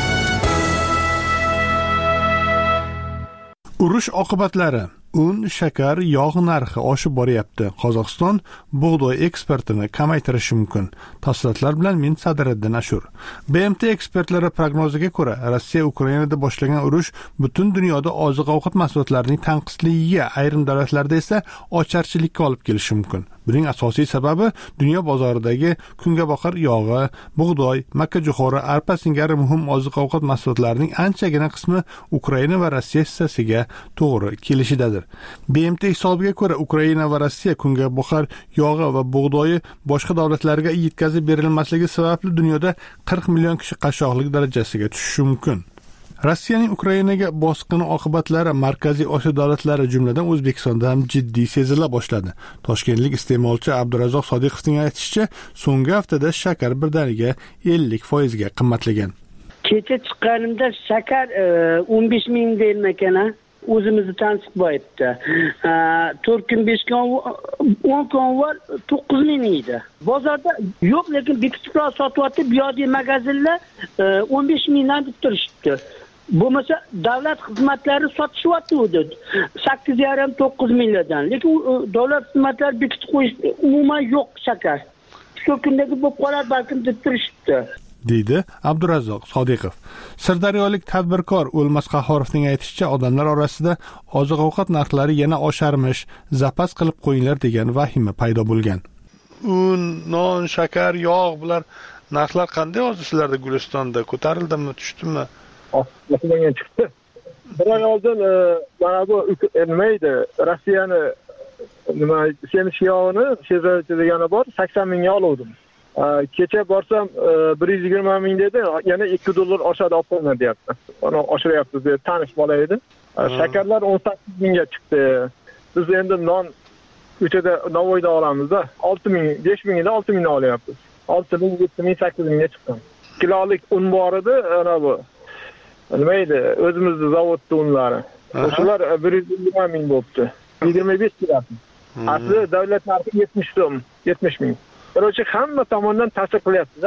[SPEAKER 7] Urush oqibatlari. Un, shakar, yog' narxi oshib boryapti. Qozog'iston bug'doy eksportini kamaytirishi mumkin. Tafsilotlar bilan men Sadiriddin Ashur. B M T ekspertlari prognoziga ko'ra, Rossiya Ukrainada boshlagan urush butun dunyoda oziq-ovqat mahsulotlarining tanqisligiga, ayrim davlatlarda esa ocharchilikka olib kelishi mumkin. Buning asosiy sababi dunyo bozoridagi kungaboqar yog'i, bug'doy, makkajo'xori, arpa singari muhim oziq-ovqat mahsulotlarining anchagina qismi Ukraina va Rossiya hissasiga to'g'ri kelishidadir. B M T hisobiga ko'ra, Ukraina va Rossiya kungaboqar yog'i va bug'doyi boshqa davlatlarga yetkazib berilmasligi sababli dunyoda qirq million kishi qashshoqlik darajasiga tushishi mumkin. Rossiyaning Ukrainaga bosqini oqibatlari Markaziy Osiyo davlatlari jumladan O'zbekistonda ham jiddiy sezila boshladi. Toshkentlik iste'molchi Abdurazoq Sodiqovning aytishicha, so'nggi haftada shakar birdaniga ellik foizga qimmatlagan.
[SPEAKER 10] Kecha chiqqanimda shakar o'n besh ming deyilmagan, o'zimizni tansiq bo'yibdi. to'rt kun besh kun o'n kun var to'qqiz ming edi. Bozorda yo'q, lekin bekitibroq sotyapti. Bu yoqdagi magazinlar o'n besh mingdan deb turishibdi. Bo'lmasa davlat xizmatlari sotishyapti edi sakkiz yarim to'qqiz minglardan. Lekin davlat xizmatlari bekitib qo'yish umuman yo'q shakar. Shu kundagi bo'lib qolar balkim deb turishibdi.
[SPEAKER 7] deydi Abdurazoq Sodiqov. Sirdaryolik tadbirkor O'lmas Qahorovning aytishicha, odamlar orasida oziq-ovqat narxlari yana osharmish, zapas qilib qo'yinglar degan vahima paydo bo'lgan. Un, non, shakar, yog' bular narxlar qanday hozir sizlarda Gulistonda? Ko'tarildimi, tushdimi?
[SPEAKER 11] Osmonga chiqdi. Bir oy oldin mana bu nima edi? Rossiyani nima semiz yog'ini Shezovcha degani bor, sakson mingga oluvdim. Kecha borsam bir yuz yigirma ming dedi, yana ikki dollar oshadi olib qo'yinglar deyapti. Uni oshiryapti deb tanish bola edi. Shakarlar o'n sakkiz mingga chiqdi. Biz endi non ko'chada Navoiyda olamizda olti ming, besh mingda olti mingdan olyapmiz. olti ming, yetti ming, sakkiz mingga chiqqan. Kilolik un bor edi, ana bu. Nima edi? O'zimizning zavodda unlari. O'shalar bir yuz yigirma ming bo'libdi. yigirma besh kilo. Asli davlat narxi yetmish so'm, yetmish ming. Birochi hamma tomondan ta'sir qilyapti-da.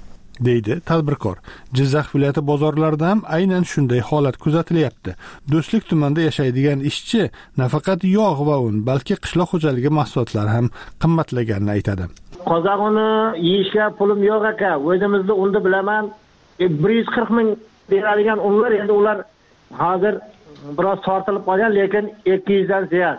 [SPEAKER 7] deydi tadbirkor. Jizzax viloyati bozorlarida ham aynan shunday holat kuzatilyapti. Do'stlik tumanida yashaydigan ishchi nafaqat yog' va un, balki qishloq xo'jaligi mahsulotlari ham qimmatlaganini aytadi.
[SPEAKER 12] Qozoq uni yeyishga pulim yo'q aka. O'zimizni unda bilaman, bir yuz qirq ming beradigan unlar endi ular hozir biroz tortilib qolgan, lekin ikki yuz dan ziyod.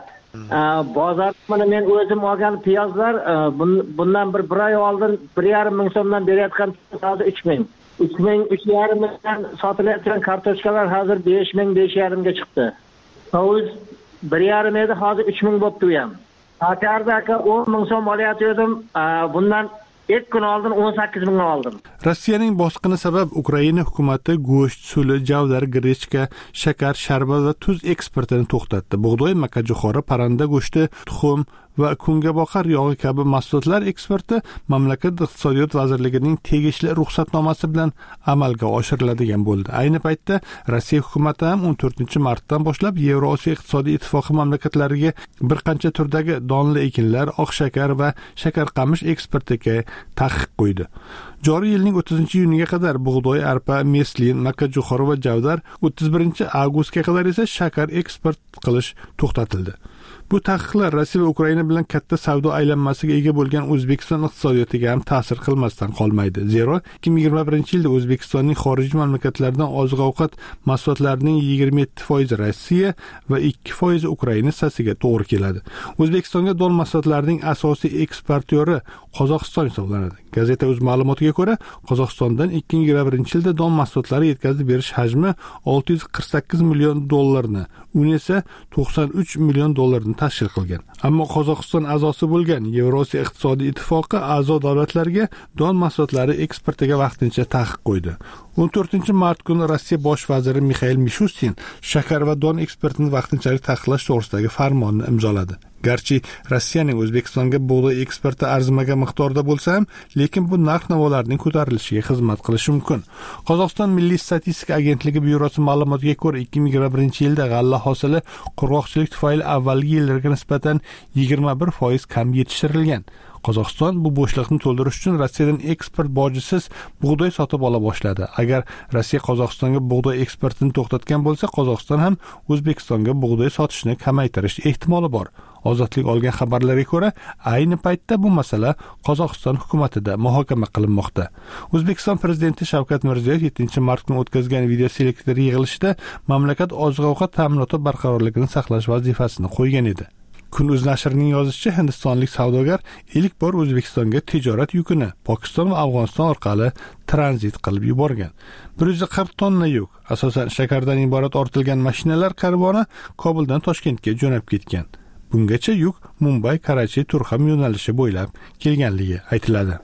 [SPEAKER 12] Bozor mana men o'zim olgan piyozlar bundan bir bir oy oldin bir yarim ming so'mdan berayotgan hozir uch ming. uch ming, uch yarim mingdan sotilayotgan kartoshkalar hozir besh ming, besh yarim ga chiqdi. Hovuz bir yarim edi, hozir uch ming bo'pti u ham. Akarda aka o'n ming so'm olayotgandim, bundan ikki kun oldin o'n sakkiz ming oldim.
[SPEAKER 7] Rossiyaning bosqini sabab Ukraina hukumati go'sht, suli, javdar, grechka, shakar, sharbat va tuz eksportini to'xtatdi. Bug'doy, makajo'xori, parranda go'shti, tuxum va kungaboqar yog'i kabi mahsulotlar eksporti mamlakat iqtisodiyot vazirligining tegishli ruxsatnomasi bilan amalga oshiriladigan bo'ldi. Ayni paytda Rossiya hukumati ham o'n to'rtinchi martdan boshlab Yevrosiyo iqtisodiy ittifoqi mamlakatlariga bir qancha turdagi donli ekinlar, oq shakar va shakar qamish eksportiga taqiq qo'ydi. Joriy yilning o'ttizinchi iyuniga qadar bug'doy, arpa, meslin, makajo'xori va javdar, o'ttiz birinchi avgustga qadar esa shakar eksport qilish to'xtatildi. Bu taqiqlar Rossiya va Ukraina bilan katta savdo aylanmasiga ega bo'lgan O'zbekiston iqtisodiyotiga ham ta'sir qilmasdan qolmaydi. Zero, ikki ming yigirma birinchi yilda O'zbekistonning xorijiy mamlakatlardan oziq-ovqat mahsulotlarining yigirma yetti foizi Rossiya va ikki foizi Ukraina hissasiga to'g'ri keladi. O'zbekistonga don mahsulotlarining asosiy eksportyori Qozog'iston hisoblanadi. Gazeta.uz ma'lumotiga ko'ra, Qozog'istondan ikki ming yigirma birinchi yilda don mahsulotlari yetkazib berish hajmi olti yuz qirq sakkiz million dollarni, un esa to'qson uch million dollarni tashkil qilgan. Ammo Qozog'iston a'zosi bo'lgan Yevrosiyo iqtisodiy ittifoqi a'zo davlatlarga don mahsulotlari eksportiga vaqtincha taqiq qo'ydi. o'n to'rtinchi mart kuni Rossiya bosh vaziri Mikhail Mishustin shakar va don eksportini vaqtinchalik taqiqlash to'g'risidagi farmonni imzoladi. Garchi Rossiyaning O'zbekistonga bug'doy eksporti arzimagan miqdorda bo'lsa ham, lekin bu narx-navolarning ko'tarilishiga xizmat qilishi mumkin. Qozog'iston Milliy statistika agentligi byurosi ma'lumotiga ko'ra, ikki ming yigirma birinchi yilda g'alla hosili qurg'oqchilik tufayli avvalgi yillarga nisbatan yigirma bir foiz kam yetishtirilgan. Qozog'iston bu bo'shliqni to'ldirish uchun Rossiyadan eksport bojisiz bug'doy sotib ola boshladi. Agar Rossiya Qozog'istonga bug'doy eksportini to'xtatgan bo'lsa, Qozog'iston ham O'zbekistonga bug'doy sotishni kamaytirish ehtimoli bor. Ozodlik olgan xabarlarga ko'ra, ayni paytda bu masala Qozog'iston hukumatida muhokama qilinmoqda. O'zbekiston prezidenti Shavkat Mirziyoyev yettinchi mart kuni o'tkazgan video selektor yig'ilishida mamlakat oziq-ovqat ta'minoti barqarorligini saqlash vazifasini qo'ygan edi. Kun.uz nashrining yozishicha, hindistonlik savdogar ilk bor O'zbekistonga tijorat yukini Pokiston va Afg'oniston orqali tranzit qilib yuborgan. bir yuz qirq tonna yuk, asosan shakardan iborat ortilgan mashinalar karvoni Kobuldan Toshkentga jo'nab ketgan. Bungacha yuk Mumbay, Karachi, Turxam yo'nalishi bo'ylab kelganligi aytiladi.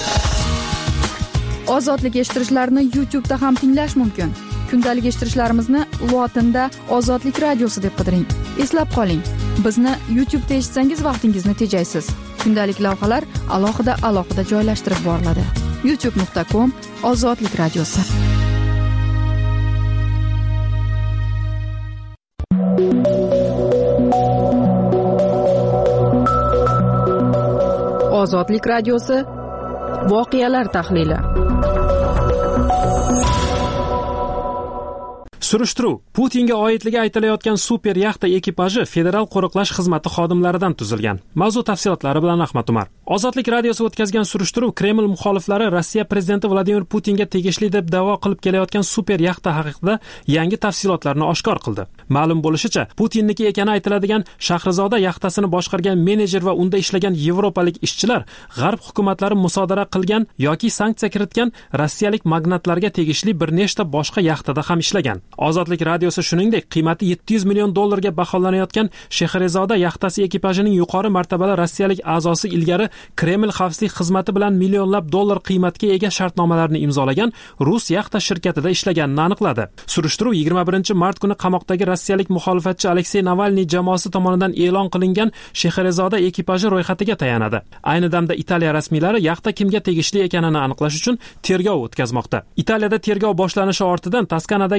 [SPEAKER 2] Ozodlik eshittirishlarni YouTube'da ham tinglash mumkin. Kundalik eshittirishlarimizni lotinda Ozodlik radiosi deb qidiring. Eslab qoling, bizni YouTube'da eshitsangiz vaqtingizni tejaysiz. Kundalik lavhalar alohida alohida joylashtirib boriladi. youtube nuqta com Ozodlik radiosi. Ozodlik radiosi voqealar tahlili.
[SPEAKER 4] Surishtiruv Putinga oidligi aytilayotgan super yaxta ekipaji federal qo'riqlash xizmati xodimlaridan tuzilgan. Mavzu tafsilotlari bilan Ahmad Umar. Ozodlik radiosi o'tkazgan surishtiruv Kreml muxoliflari Rossiya prezidenti Vladimir Putinga tegishli deb da'vo qilib kelayotgan super yaxta haqida yangi tafsilotlarni oshkor qildi. Ma'lum bo'lishicha, Putinniki ekani aytiladigan Shahrizoda yaxtasini boshqargan menejer va unda ishlagan yevropalik ishchilar g'arb hukumatlari musodara qilgan yoki sanksiya kiritgan rossiyalik magnatlarga tegishli bir nechta boshqa yaxtada ham ishlagan. Ozodlik radiosi shuningdek, qiymati yetti yuz million dollarga baholanayotgan Shahrizoda yaxtasi ekipajining yuqori martabali rossiyalik a'zosi ilgari Kreml xavfsizlik xizmati bilan millionlab dollar qiymatga ega shartnomalarni imzolagan rus yaxta shirkatida ishlaganini aniqladi. Surishtiruv yigirma birinchi mart kuni qamoqdagi rossiyalik muxolifatchi Aleksey Navalniy jamoasi tomonidan e'lon qilingan Shahrizoda ekipaji ro'yxatiga tayanadi. Ayni damda Italiya rasmiylari yaxta kimga tegishli ekanini aniqlash uchun tergov o'tkazmoqda. Italiyada tergov boshlanishi ortidan Toskanadagi Marina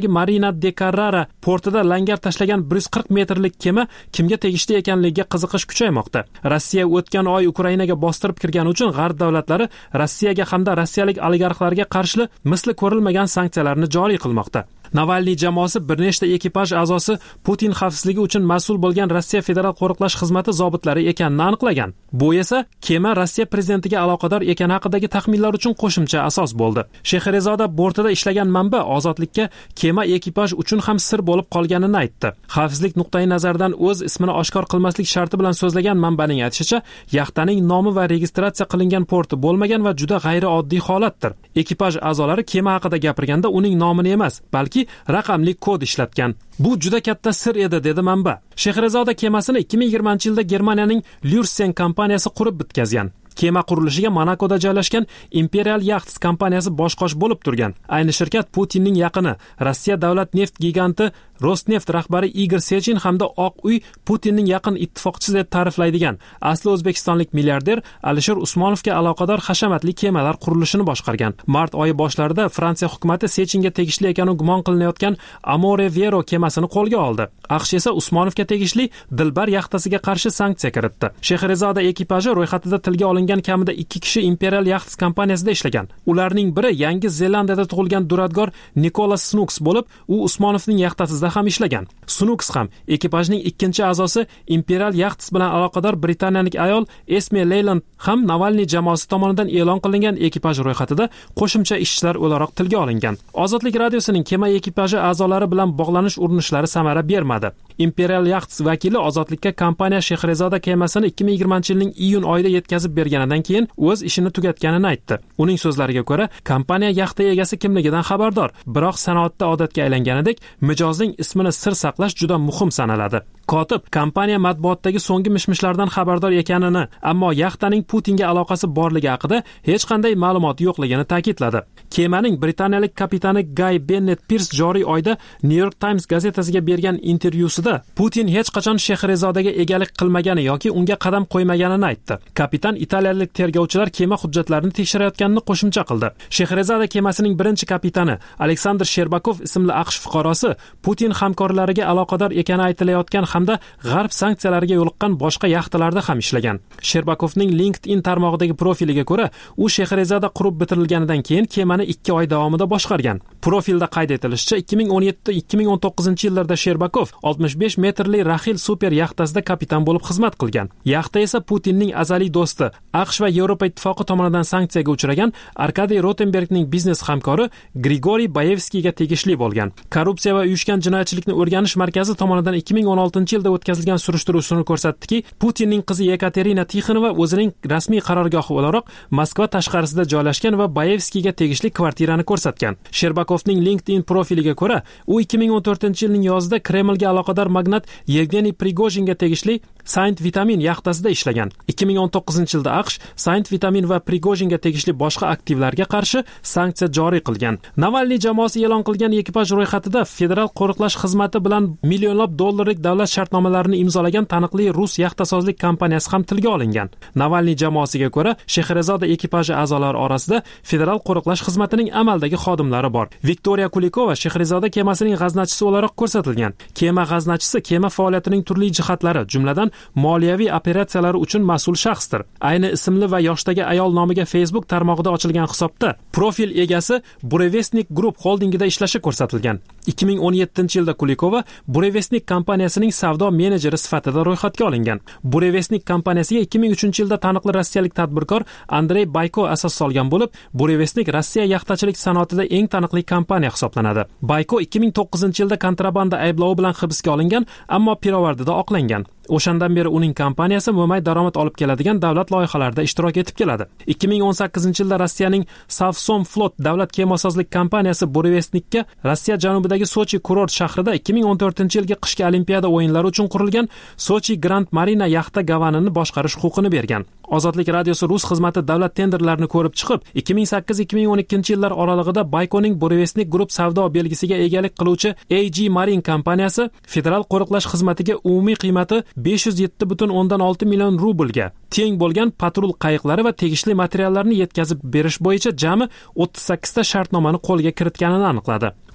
[SPEAKER 4] Marina de Carrara portida langar tashlagan bir yuz qirq metrlik kema kimga tegishli ekanligiga qiziqish kuchaymoqda. Rossiya o'tgan oy Ukrainaga bostirib kirgani uchun G'arb davlatlari Rossiyaga hamda rossiyalik oligarxlarga qarshi misli ko'rilmagan sanksiyalarni joriy qilmoqda. Navalniy jamoasi bir nechta ekipaj a'zosi Putin xavfsizligi uchun mas'ul bo'lgan Rossiya Federal qo'riqlash xizmati zobitlari ekanini aniqlagan. Bu esa kema Rossiya prezidentiga aloqador ekani haqidagi taxminlar uchun qo'shimcha asos bo'ldi. Shehrezoda bortida ishlagan manba Ozodlikka kema ekipaj uchun ham sir bo'lib qolganini aytdi. Xavfsizlik nuqtai nazaridan o'z ismini oshkor qilmaslik sharti bilan so'zlagan manbaning aytishicha, yaxtaning nomi va registratsiya qilingan porti bo'lmagan va juda g'ayrioddiy holatdir. Ekipaj a'zolari kema haqida gapirganda uning nomini emas, balki raqamli kod ishlatgan. Bu juda katta sir edi, dedi manba. Shehrezoda kemasini ikki ming yigirmanchi yilda Germaniyaning Lürsen kompaniyasi qurib bitkazgan. Kema qurilishiga Monakoda joylashgan Imperial Yachts kompaniyasi boshqosh bo'lib turgan. Ayni shirkat Putinning yaqini, Rossiya davlat neft giganti Rosneft rahbari Igor Sechin hamda Oq uy Putinning yaqin ittifoqchisi deb ta'riflaydigan asli o'zbekistonlik milliarder Alisher Usmonovga aloqador hashamatli kemalar qurilishini boshqargan. Mart oyi boshlarida Fransiya hukumatı Sechinga tegishli ekani gumon qilinayotgan Amore Vero kemasini qo'lga oldi. AQSh esa Usmonovga tegishli Dilbar yaxtasiga qarshi sanksiya kiritdi. Shehrezoda ekipaji ro'yxatida tilga olingan kamida ikki kishi Imperial Yachts kompaniyasida ishlagan. Ularning biri Yangi Zelandiyada tug'ilgan duradgor Nikolas Snooks bo'lib, u Usmonovning yaxtasida ham ishlagan. Snooks ham ekipajning ikkinchi a'zosi Imperial Yachts bilan aloqador britaniyalik ayol Esme Leyland ham Navalniy jamoasi tomonidan e'lon qilingan ekipaj ro'yxatida qo'shimcha ishchilar o'laroq tilga olingan. Ozodlik radiosining kema ekipaji a'zolari bilan bog'lanish urinishlari samara bermadi. Imperial Yachts vakili Ozodlikka kompaniya Shehrezoda kemasini ikki ming yigirmanchi yilning iyun oyida yetkazib berganidan keyin o'z ishini tugatganini aytdi. Uning so'zlariga ko'ra, kompaniya yaxta egasi kimligidan xabardor, biroq sanoatda odatga aylanganidek mijozning ismini sir saqlash juda muhim sanaladi. Kotib kompaniya matbuotdagi so'nggi mishmishlardan xabardor ekanini, ammo yaxtaning Putinga aloqasi borligi haqida hech qanday ma'lumot yo'qligini ta'kidladi. Kemaning britaniyalik kapitani Guy Bennett Pierce joriy oyda New York Times gazetasiga bergan intervyusida Putin hech qachon Shehrezodaga egalik qilmagani yoki unga qadam qo'ymaganini aytdi. Kapitan italiyalik tergovchilar kema hujjatlarini tekshirayotganini qo'shimcha qildi. Shehrezoda kemasining birinchi kapitani Aleksandr Sherbakov ismli AQSh fuqarosi Putin hamkorlariga aloqador ekani aytilayotgan hamda G'arb sanksiyalariga yo'liqqan boshqa yaxtalarda ham ishlagan. Sherbakovning LinkedIn tarmog'idagi profiliga ko'ra, u Shehrezoda qurib bitirilganidan keyin kemani ikki oy davomida boshqargan. Profilda qayd etilishicha, ikki ming o'n yetti ikki ming o'n to'qqizinchi yillarda Sherbakov oltmish besh metrli Rahil super yaxtasida kapitan bo'lib xizmat qilgan. Yaxta esa Putinning azaliy do'sti, AQSh va Yevropa ittifoqi tomonidan sanksiyaga uchragan Arkadiy Rotenbergning biznes hamkori Grigoriy Bayevskiyga tegishli bo'lgan. Korrupsiya va uyushgan jinoyatchilikni o'rganish markazi tomonidan ikki ming o'n oltinchi yilda o'tkazilgan surishtiruv suni ko'rsatdiki, Putinning qizi Yekaterina Tixonova o'zining rasmiy qarorgohi o'laroq Moskva tashqarisida joylashgan va Bayevskiyga tegishli kvartirani ko'rsatgan. Sherbakovning LinkedIn profiliga ko'ra, u ikki ming o'n to'rtinchi yilning yozida Kremlga aloqador magnat Yevgeniy Prigojinga tegishli Saint Vitamin yaxtasida ishlagan. ikki ming o'n to'qqizinchi yilda AQSh Saint Vitamin va Prigojinga tegishli boshqa aktivlarga qarshi sanksiya joriy qilgan. Navalniy jamoasi e'lon qilgan ekipaj ro'yxatida Federal qo'riqlash xizmati bilan millionlab dollarlik davlat shartnomalarini imzolagan taniqli rus yaxtasozlik kompaniyasi ham tilga olingan. Navalniy jamoasiga ko'ra, Shehrezoda ekipaji a'zolari orasida Federal qo'riqlash xizmatining amaldagi xodimlari bor. Viktoriya Kulikova Shehrezoda kemasining g'aznachisi o'laroq ko'rsatilgan. Kema g'aznachisi kema faoliyatining turli jihatlari, jumladan moliyaviy operatsiyalari uchun mas'ul shaxsdir. Ayni ismli va yoshdagi ayol nomiga Facebook tarmog'ida ochilgan hisobda profil egasi Burevestnik Group holdingida ishlashi ko'rsatilgan. ikki ming o'n yettinchi yilda Kulikova Burevestnik kompaniyasining savdo menejeri sifatida ro'yxatga olingan. Burevestnik kompaniyasiga ikki ming uchinchi yilda taniqli rossiyalik tadbirkor Andrey Bayko asos solgan bo'lib, Burevestnik Rossiya yaxtachilik sanoatida eng taniqli kompaniya hisoblanadi. Bayko ikki ming to'qqizinchi yilda kontrabanda ayblovi bilan hibsga olingan, ammo pirovardida oqlangan. O'shandan beri uning kompaniyasi mo'may daromad olib keladigan davlat loyihalarida ishtirok etib keladi. ikki ming o'n sakkizinchi yilda Rossiyaning Savsomflot davlat kemasozlik kompaniyasi Burevestnikka Rossiya janubidagi Sochi kurort shahrida ikki ming o'n to'rtinchi yilgi qishki olimpiada o'yinlari uchun qurilgan Sochi Grand Marina yaxta gavanini boshqarish huquqini bergan. Ozodlik radiosi rus xizmati davlat tenderlarini ko'rib chiqib, ikki ming sakkiz ikki ming o'n ikkinchi yillar oralig'ida Baykoning Burevestnik Group savdo belgisiga egalik qiluvchi A G Marine kompaniyasi Federal qo'riqlash xizmatiga umumiy qiymati besh yuz yetti butun o'ndan olti million rublga teng bo'lgan patrul qayiqlari va tegishli materiallarni yetkazib berish bo'yicha jami o'ttiz sakkizta shartnomani qo'lga kiritganini aniqladi.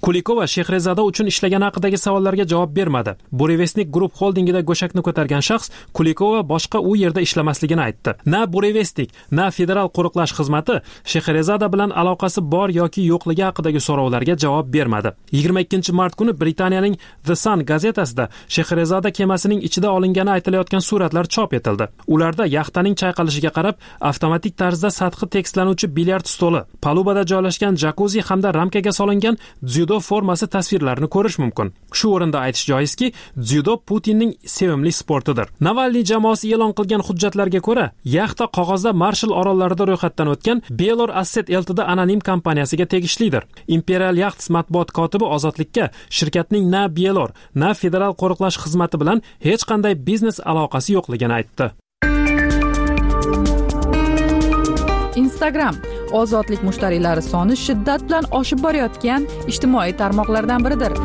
[SPEAKER 4] Kulikova Shexrezoda uchun ishlagani haqidagi savollarga javob bermadi. Burevestnik Group holdingida go'shakni ko'targan shaxs Kulikova boshqa u yerda ishlamasligini aytdi. Na Burevestnik, na federal qo'riqlash xizmati Shexrezoda bilan aloqasi bor yoki yo'qligi haqidagi so'rovlarga javob bermadi. yigirma ikkinchi mart kuni Britaniyaning The Sun gazetasida Shexrezoda kemasining ichida olingani aytilayotgan suratlar chop etildi. Ularda yaxtaning chayqalishiga qarab avtomatik tarzda sathi tekislanuvchi bilyard stoli, palubada joylashgan jakuzi hamda ramkaga solingan dzyudo formasi tasvirlarini ko'rish mumkin. Shu o'rinda aytish joizki, dzyudo Putinning sevimli sportidir. Navalniy jamoasi e'lon qilgan hujjatlarga ko'ra, yaxta qog'ozda Marshall orollarida ro'yxatdan o'tgan Belor Asset Ltd anonim kompaniyasiga tegishlidir. Imperial Yachts matbuot kotibi Ozodlikka shirkatning na Belor, na federal qo'riqlash xizmati bilan hech qanday biznes aloqasi yo'qligini aytdi.
[SPEAKER 2] Instagram ozodlik mushtariylari soni shiddat bilan oshib borayotgan ijtimoiy tarmoqlardan biridir.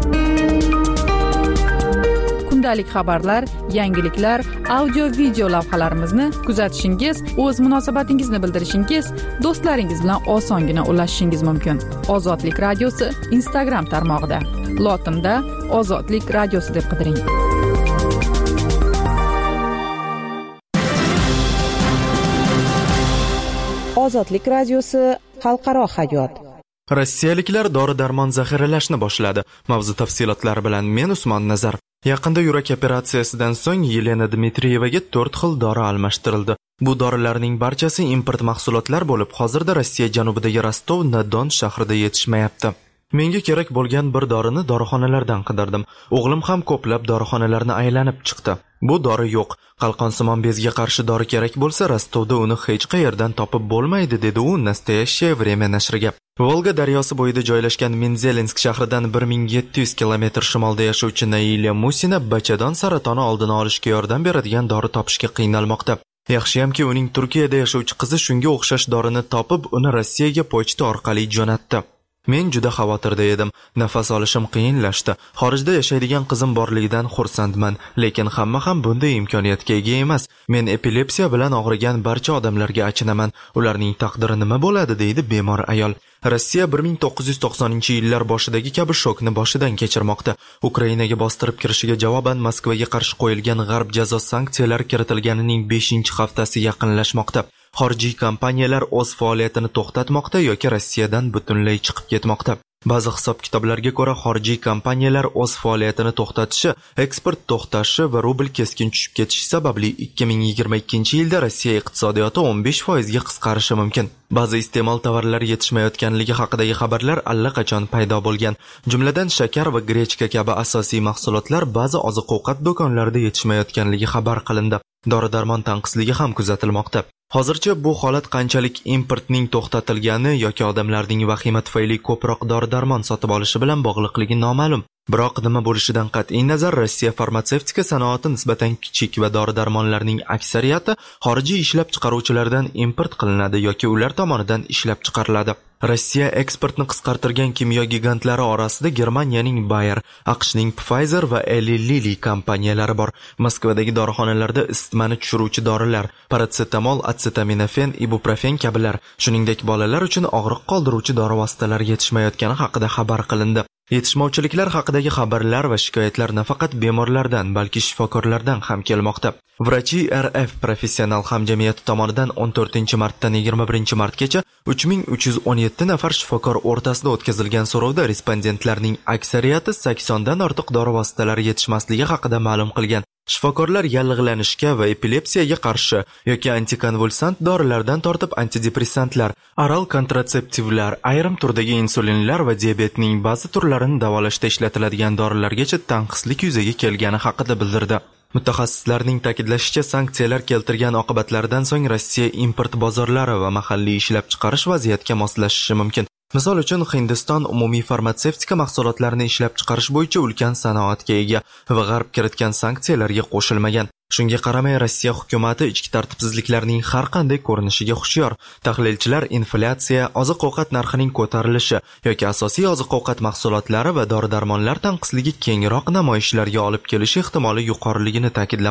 [SPEAKER 2] Kundalik xabarlar, yangiliklar, audio-video lavhalarimizni kuzatishingiz, o'z munosabatingizni bildirishingiz, do'stlaringiz bilan osongina ulashishingiz mumkin. Ozodlik radiosi Instagram tarmog'ida. Lotinda Ozodlik radiosi deb qidiring.
[SPEAKER 5] Ozodlik radiosi xalqaro hayot.
[SPEAKER 1] Rossiyaliklar dori-darmon zaxiralashni boshladi. Mavzu tafsilotlari bilan men Usmon Nazar. Yaqinda yurak operatsiyasidan so'ng Yelena Dmitriyevaga to'rt xil dori almashtirildi. Bu dorilarning barchasi import mahsulotlar bo'lib, hozirda Rossiya janubidagi Rostov-na-Don shahrida yetishmayapti. Menga kerak bo'lgan bir dorini dorixonalardan qidirdim. O'g'lim ham ko'plab dorixonalarni aylanib chiqdi. Bu dori yo'q. Qalqonsimon bezga qarshi dori kerak bo'lsa, Rostovda uni hech qayerdan topib bo'lmaydi, dedi u Nastoящее время nashriga. Volga daryosi bo'yida joylashgan Menzelinsk shahridan bir ming yetti yuz kilometr shimolda yashovchi Nailya Musina bachadon saratoni oldini olishga yordam beradigan dori topishga qiynalmoqda. Yaxshiyamki uning Turkiyada yashovchi qizi shunga o'xshash dorini topib, uni Rossiyaga pochta orqali jo'natdi. Men juda xavotirda edim. Nafas olishim qiyinlashdi. Xorijda yashaydigan qizim borligidan xursandman, lekin hamma ham bunday imkoniyatga ega emas. Men epilepsiya bilan og'rigan barcha odamlarga achinaman. Ularning taqdiri nima bo'ladi, deydi bemor ayol. Rossiya bir ming to'qqiz yuz to'qsoninchi yillar boshidagi kabi shokni boshidan kechirmoqda. Ukrainaga bostirib kirishiga javoban Moskvaga qarshi qo'yilgan g'arb jazo sanksiyalari kiritilganining beshinchi haftasi yaqinlashmoqda. Xorijiy kompaniyalar o'z faoliyatini to'xtatmoqda yoki Rossiyadan butunlay chiqib ketmoqda. Ba'zi hisob-kitoblarga ko'ra, xorijiy kompaniyalar o'z faoliyatini to'xtatishi, eksport to'xtashi va rubl keskin tushib ketishi sababli ikki ming yigirma ikkinchi yilda Rossiya iqtisodiyoti o'n besh foiz ga qisqarishi mumkin. Ba'zi iste'mol tovarlari yetishmayotganligi haqidagi xabarlar allaqachon paydo bo'lgan. Jumladan shakar va grechka kabi asosiy mahsulotlar ba'zi oziq-ovqat do'konlarida yetishmayotganligi xabar qilindi. Dori-darmon tanqisligi ham kuzatilmoqda. Hozircha bu holat qanchalik importning to'xtatilgani yoki odamlarning vahima tufayli ko'proq dori-darmon sotib olishi bilan bog'liqligi noma'lum. Biroq nima bo'lishidan qat'iy nazar, Rossiya farmatsevtika sanoati nisbatan kichik va dori-darmonlarning aksariyati xorijiy ishlab chiqaruvchilardan import qilinadi yoki ular tomonidan ishlab chiqariladi. Rossiya eksportni qisqartirgan kimyo gigantlari orasida Germaniyaning Bayer, AQShning Pfizer va Eli Lilly kompaniyalari bor. Moskvadagi dorixonalarda isitmani tushiruvchi dorilar, parasetamol, acetaminofen, ibuprofen kabilar, shuningdek bolalar uchun og'riq qoldiruvchi dori vositalari yetishmayotgani haqida xabar qilindi. Yetishmovchiliklar haqidagi xabarlar va shikoyatlar nafaqat bemorlardan, balki shifokorlardan ham kelmoqda. Vrachi R F professional hamjamiyati tomonidan o'n to'rtinchi martdan yigirma birinchi martgacha uch ming uch yuz o'n yetti nafar shifokor o'rtasida o'tkazilgan so'rovda respondentlarning aksariyati saksondan ortiq dori vositalari yetishmasligi haqida ma'lum qilgan. Shifokorlar yallig'lanishga va epilepsiyaga qarshi yoki antikonvulsant dorilardan tortib antidepressantlar, oral kontratseptivlar, ayrim turdagi insulinlar va diabetning ba'zi turlarini davolashda ishlatiladigan dorilargacha tanqislik yuzaga kelgani haqida bildirdi. Mutaxassislarning ta'kidlashicha, sanksiyalar keltirgan oqibatlardan so'ng Rossiya import bozorlari va mahalliy ishlab chiqarish vaziyatga moslashishi mumkin. Misol uchun, Hindiston umumiy farmatsevtika mahsulotlarini ishlab chiqarish bo'yicha ulkan sanoatga ega va g'arb kiritgan sanksiyalarga qo'shilmagan. Shunga qaramay, Rossiya hukumati ichki tartibsizliklarning har qanday ko'rinishiga hushyor. Tahlilchilar inflyatsiya, oziq-ovqat narxining ko'tarilishi yoki asosiy oziq-ovqat mahsulotlari va dori-darmonlar tanqisligi kengroq namoyishlarga olib kelishi ehtimoli yuqoriligini ta'kidlamoqda.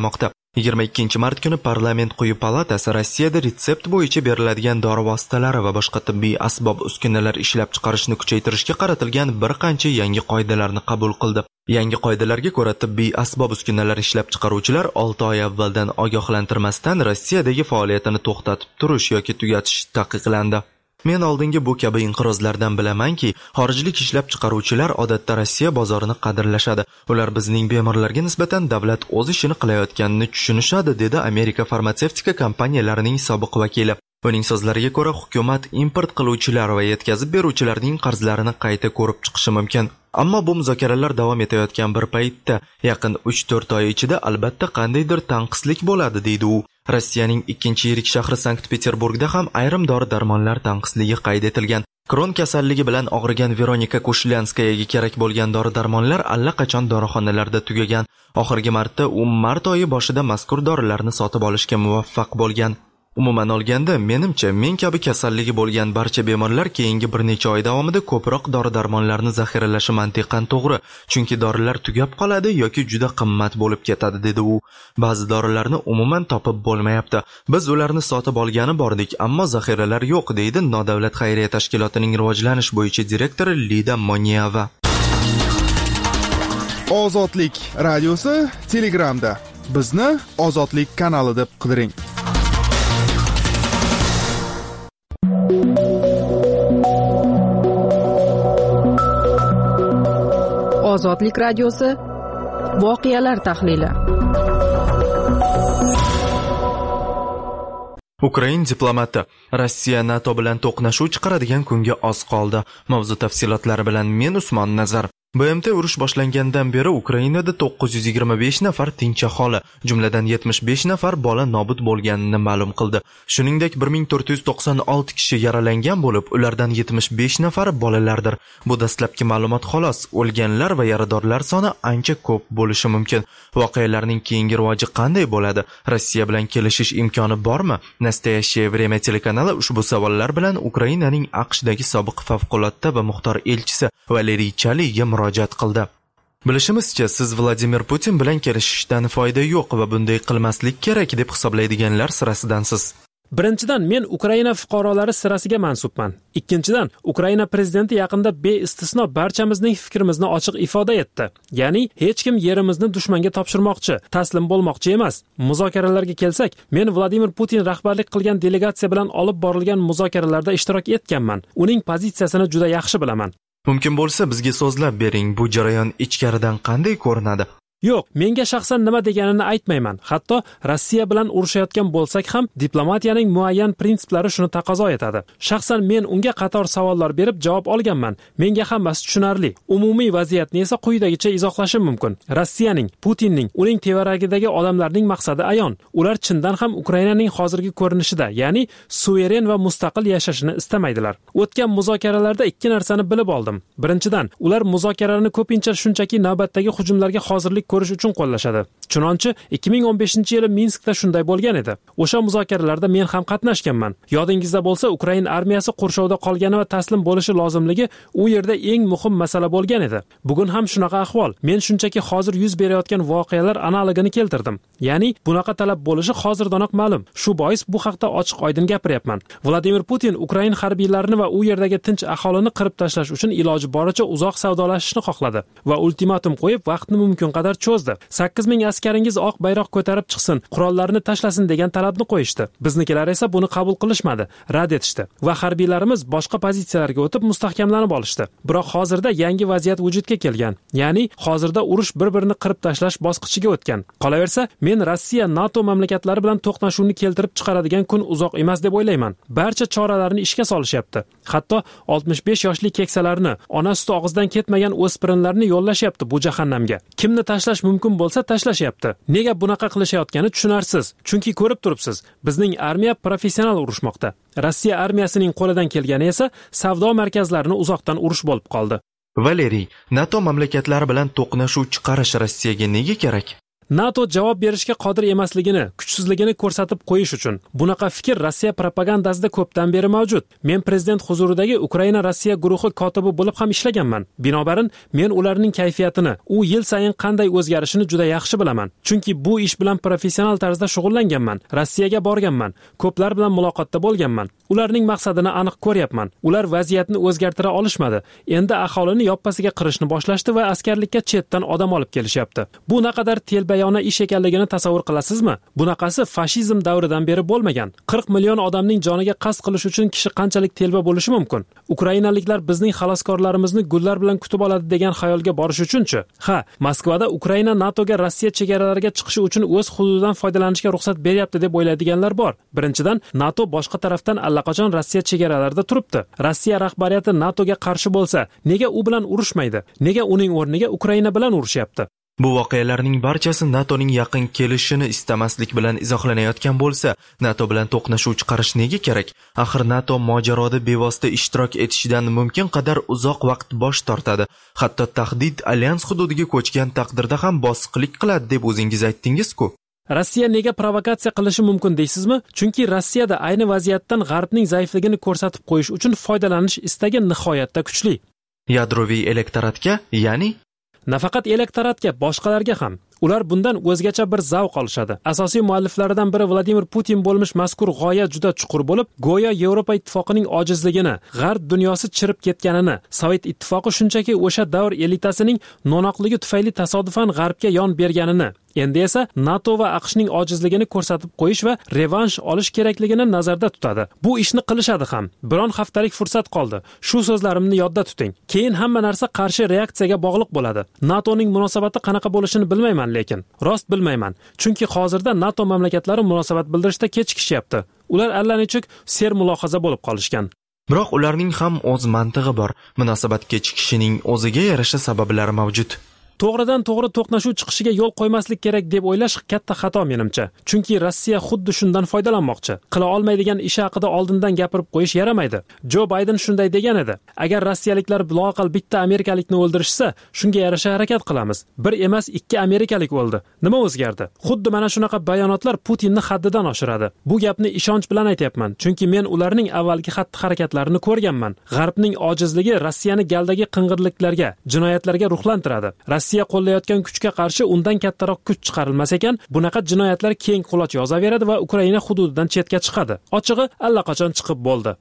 [SPEAKER 1] yigirma ikkinchi mart kuni parlament quyi palatasi Rossiyada retsept bo'yicha beriladigan dori vositalari va boshqa tibbiy asbob uskunalar ishlab chiqarishni kuchaytirishga qaratilgan bir qancha yangi qoidalarni qabul qildi. Yangi qoidalarga ko'ra tibbiy asbob uskunalar ishlab chiqaruvchilar olti oy avvaldan ogohlantirmasdan Rossiyadagi faoliyatini to'xtatib turish yoki tugatish taqiqlandi. Men oldingi bu kabi inqirozlardan bilamanki, xorijlik ishlab chiqaruvchilar odatda Rossiya bozorini qadrlashadi. Ular bizning bemorlarga nisbatan davlat o'z ishini qilayotganini tushunishadi, dedi Amerika farmatsevtika kompaniyalarining sobiq vakili. Uning so'zlariga ko'ra, hukumat import qiluvchilar va yetkazib beruvchilarning qarzlarini qayta ko'rib chiqishi mumkin. Ammo bu muzokaralar davom etayotgan bir paytda, yaqin uch to'rt oy ichida albatta qandaydir tanqislik bo'ladi, deydi u. Rossiyaning ikkinchi yirik shahri Sankt-Peterburgda ham ayrim dori-darmonlar tanqisligi qayd etilgan. Kron kasalligi bilan og'rigan Veronika Kushlyanskayaga kerak bo'lgan dori-darmonlar allaqachon dorixonalarda tugagan. Oxirgi marta u mart oyi boshida mazkur dorilarni sotib olishga muvaffaq bo'lgan. Umuman olganda, menimcha, men kabi kasalligi bo'lgan barcha bemorlar keyingi bir necha oy davomida ko'proq dori-darmonlarni zaxiralashi mantiqan to'g'ri, chunki dorilar tugab qoladi yoki juda qimmat bo'lib ketadi, dedi u. Ba'zi dorilarni umuman topib bo'lmayapti. Biz ularni sotib olgani bordik, ammo zaxiralar yo'q, deydi nodavlat xayriya tashkilotining rivojlanish bo'yicha direktori Lida Monyeva.
[SPEAKER 13] Ozodlik radiosi Telegramda. Bizni Ozodlik kanali deb qidiring.
[SPEAKER 2] Ozodlik radiosi voqealar tahlili.
[SPEAKER 1] Ukrain diplomati: Rossiya NATO bilan to'qnashuv chiqaradigan kunga oz qoldi. Mavzu tafsilotlari bilan men Usmon Nazar. B M T urush boshlangandan beri Ukrainada to'qqiz yuz yigirma besh nafar tinch aholi, jumladan yetmish besh nafar bola nobud bo'lganini ma'lum qildi. Shuningdek, bir ming to'rt yuz to'qson olti kishi yaralangan bo'lib, ulardan yetmish besh nafari bolalardir. Bu dastlabki ma'lumot xolos. O'lganlar va yaradorlar soni ancha ko'p bo'lishi mumkin. Voqealarning keyingi rivoji qanday bo'ladi? Rossiya bilan kelishish imkoni bormi? Nastoyashye Vremya telekanali ushbu savollar bilan Ukrainaning AQShdagi sobiq favqulodda va muxtor elchisi Valeriy Chaliga murojaat qildi. Bilishimizcha, siz Vladimir Putin bilan kelishishdan foyda yo'q va bunday qilmaslik kerak deb hisoblaydiganlar sirasidansiz.
[SPEAKER 4] Birinchidan, men Ukraina fuqarolari sirasiga mansubman. Ikkinchidan, Ukraina prezidenti yaqinda beistisno barchamizning fikrimizni ochiq ifoda etdi. Ya'ni, hech kim yerimizni dushmanga topshirmoqchi, taslim bo'lmoqchi emas. Muzokaralarga kelsak, men Vladimir Putin rahbarlik qilgan delegatsiya bilan olib borilgan muzokaralarda ishtirok etganman. Uning pozitsiyasini juda yaxshi bilaman.
[SPEAKER 1] Mumkin bo'lsa, bizga so'zlab bering, bu jarayon ichkaridan qanday ko'rinadi?
[SPEAKER 4] Yo'q, menga shaxsan nima deganini aytmayman. Hatto Rossiya bilan urushayotgan bo'lsak ham, diplomatiyaning muayyan prinsiplari shuni taqozo etadi. Shaxsan men unga qator savollar berib javob olganman. Menga hammasi tushunarli. Umumiy vaziyatni esa quyidagicha izohlashim mumkin. Rossiyaning, Putinning, uning tevaragidagi odamlarning maqsadi ayon. Ular chindan ham Ukrainaning hozirgi ko'rinishida, ya'ni suveren va mustaqil yashashini istamaydilar. O'tgan muzokaralarda ikki narsani bilib oldim. Birinchidan, ular muzokaralarni ko'pincha shunchaki navbatdagi hujumlarga hozirlik ko'rish uchun qo'llashadi. Chunonchi ikki ming o'n beshinchi yili Minskda shunday bo'lgan edi. O'sha muzokaralarda men ham qatnashganman. Yodingizda bo'lsa, Ukraina armiyasi qurshovda qolgani va taslim bo'lishi lozimligi u yerda eng muhim masala bo'lgan edi. Bugun ham shunaqa ahvol. Men shunchaki hozir yuz berayotgan voqealar analogini keltirdim. Ya'ni bunaqa talab bo'lishi hozirdanoq ma'lum. Shu bois bu haqda ochiq-oydin gapiryapman. Vladimir Putin Ukraina harbiylarini va u yerdagi tinch aholini qirib tashlash uchun iloji boricha uzoq savdolashishni xohladi va ultimatum qo'yib vaqtni mumkin qadar cho'zdi. sakkiz ming askaringiz oq bayroq ko'tarib chiqsin, qurollarni tashlasin degan talabni qo'yishdi. Biznikilar esa buni qabul qilishmadi, rad etishdi va harbiylarimiz boshqa pozitsiyalarga o'tib mustahkamlanib olishdi. Biroq hozirda yangi vaziyat vujudga kelgan. Ya'ni hozirda urush bir-birini qirib tashlash bosqichiga o'tgan. Qolaversa, men Rossiya NATO mamlakatlari bilan to'qnashuvni keltirib chiqaradigan kun uzoq emas deb o'ylayman. Barcha choralarni ishga solishyapti. Hatto oltmish besh yoshli keksalarni, ona suti og'izdan ketmagan o'spirinlarni yo'llashyapti bu jahannamga. Kimni tashlash mumkin bo'lsa tashlashyapti. Nega bunaqa qilishayotgani tushunarsiz. Chunki ko'rib turibsiz, bizning armiya professional urushmoqda. Rossiya armiyasining qo'lidan kelgani esa savdo markazlarini uzoqdan urush bo'lib qoldi.
[SPEAKER 1] Valeriy, NATO mamlakatlari bilan to'qnashuv chiqarish Rossiyaga nega kerak?
[SPEAKER 4] NATO javob berishga qodir emasligini, kuchsizligini ko'rsatib qo'yish uchun. Bunaqa fikr Rossiya propagandasida ko'pdan beri mavjud. Men prezident huzuridagi Ukraina Rossiya guruhi kotibi bo'lib ham ishlaganman. Binobarin, men ularning kayfiyatini, u yil sayin qanday o'zgarishini juda yaxshi bilaman. Chunki bu ish bilan professional tarzda shug'ullanganman. Rossiyaga borganman. Ko'plar bilan muloqotda bo'lganman. Ularning maqsadini aniq ko'ryapman. Ular vaziyatni o'zgartira olishmadi. Endi aholini yoppasiga qirishni boshlashdi va askarlikka chetdan odam olib kelishyapti. Bu naqadar telbayona ish ekanligini tasavvur qilasizmi? Bunaqasi fashizm davridan beri bo'lmagan. qirq million odamning joniga qasd qilish uchun kishi qanchalik telba bo'lishi mumkin? Ukrainaliklar bizning xaloskorlarimizni gullar bilan kutib oladi degan xayolga borish uchunchi? Ha, Moskvada Ukraina NATOga Rossiya chegaralariga chiqishi uchun o'z hududidan foydalanishga ruxsat beryapti deb o'ylaydiganlar bor. Birinchidan, NATO boshqa tarafdan allaqachon Rossiya chegaralarida turibdi. Rossiya rahbariyati NATOga qarshi bo'lsa, nega u bilan urushmaydi? Nega uning o'rniga Ukraina bilan urushyapti?
[SPEAKER 1] Bu voqealarning barchasi NATOning yaqin kelishini istamaslik bilan izohlanayotgan bo'lsa, NATO bilan to'qnashuv chiqarish nega kerak? Axir NATO mojaroda bevosita ishtirok etishidan mumkin qadar uzoq vaqt bosh tortadi. Hatto tahdid alyans hududiga ko'chgan taqdirda ham bosiqlik qiladi deb o'zingiz aytdingiz-ku.
[SPEAKER 4] Rossiya nega provokatsiya qilishi mumkin deysizmi? Chunki Rossiyada ayni vaziyatdan G'arbning zaifligini ko'rsatib qo'yish uchun foydalanish istagi nihoyatda kuchli.
[SPEAKER 1] Yadroviy elektoratga, ya'ni
[SPEAKER 4] nafaqat elektoratga, boshqalarga ham. Ular bundan o'zgacha bir zavq olishadi. Asosiy mualliflaridan biri Vladimir Putin bo'lmish mazkur g'oya juda chuqur bo'lib, go'yo Yevropa ittifoqining ojizligini, G'arb dunyosi chirib ketganini, Sovet ittifoqi shunchaki o'sha davr elitasining no'noqligi tufayli tasodifan G'arbga yon berganini, endi esa NATO va AQShning ojizligini ko'rsatib qo'yish va revansh olish kerakligini nazarda tutadi. Bu ishni qilishadi ham. Biron haftalik fursat qoldi. Shu so'zlarimni yodda tuting. Keyin hamma narsa qarshi reaksiyaga bog'liq bo'ladi. NATOning munosabati qanaqa bo'lishini bilmayman, lekin rost bilmayman. Chunki hozirda NATO mamlakatlari munosabat bildirishda kechikishyapti. Ular allanechuk ser mulohaza bo'lib qolishgan.
[SPEAKER 1] Biroq ularning ham o'z mantig'i bor. Munosabat kechikishining o'ziga yarasha sabablari mavjud.
[SPEAKER 4] To'g'ridan to'g'ri to'qnashuv chiqishiga yo'l qo'ymaslik kerak deb o'ylash katta xato menimcha. Chunki Rossiya xuddi shundan foydalanmoqchi. Qila olmaydigan ishi haqida oldindan gapirib qo'yish yaramaydi. Jo Bayden shunday degan edi. Agar rossiyaliklar loaqal bitta amerikalikni o'ldirishsa, shunga yarasha harakat qilamiz. Bir emas, ikki amerikalik o'ldi. Nima o'zgardi? Xuddi mana shunaqa bayonotlar Putinni haddidan oshiradi. Bu gapni ishonch bilan aytayapman, chunki men ularning avvalgi xatti-harakatlarini ko'rganman. G'arbning ojizligi Rossiyani galdagi qing'irliklarga, jinoyatlarga ruhlantiradi. Rossiya qo'llayotgan kuchga qarshi undan kattaroq kuch chiqarilmas ekan, bunaqa jinoyatlar keng quloch yozaveradi va Ukraina hududidan chetga chiqadi. Ochig'i allaqachon chiqib bo'ldi.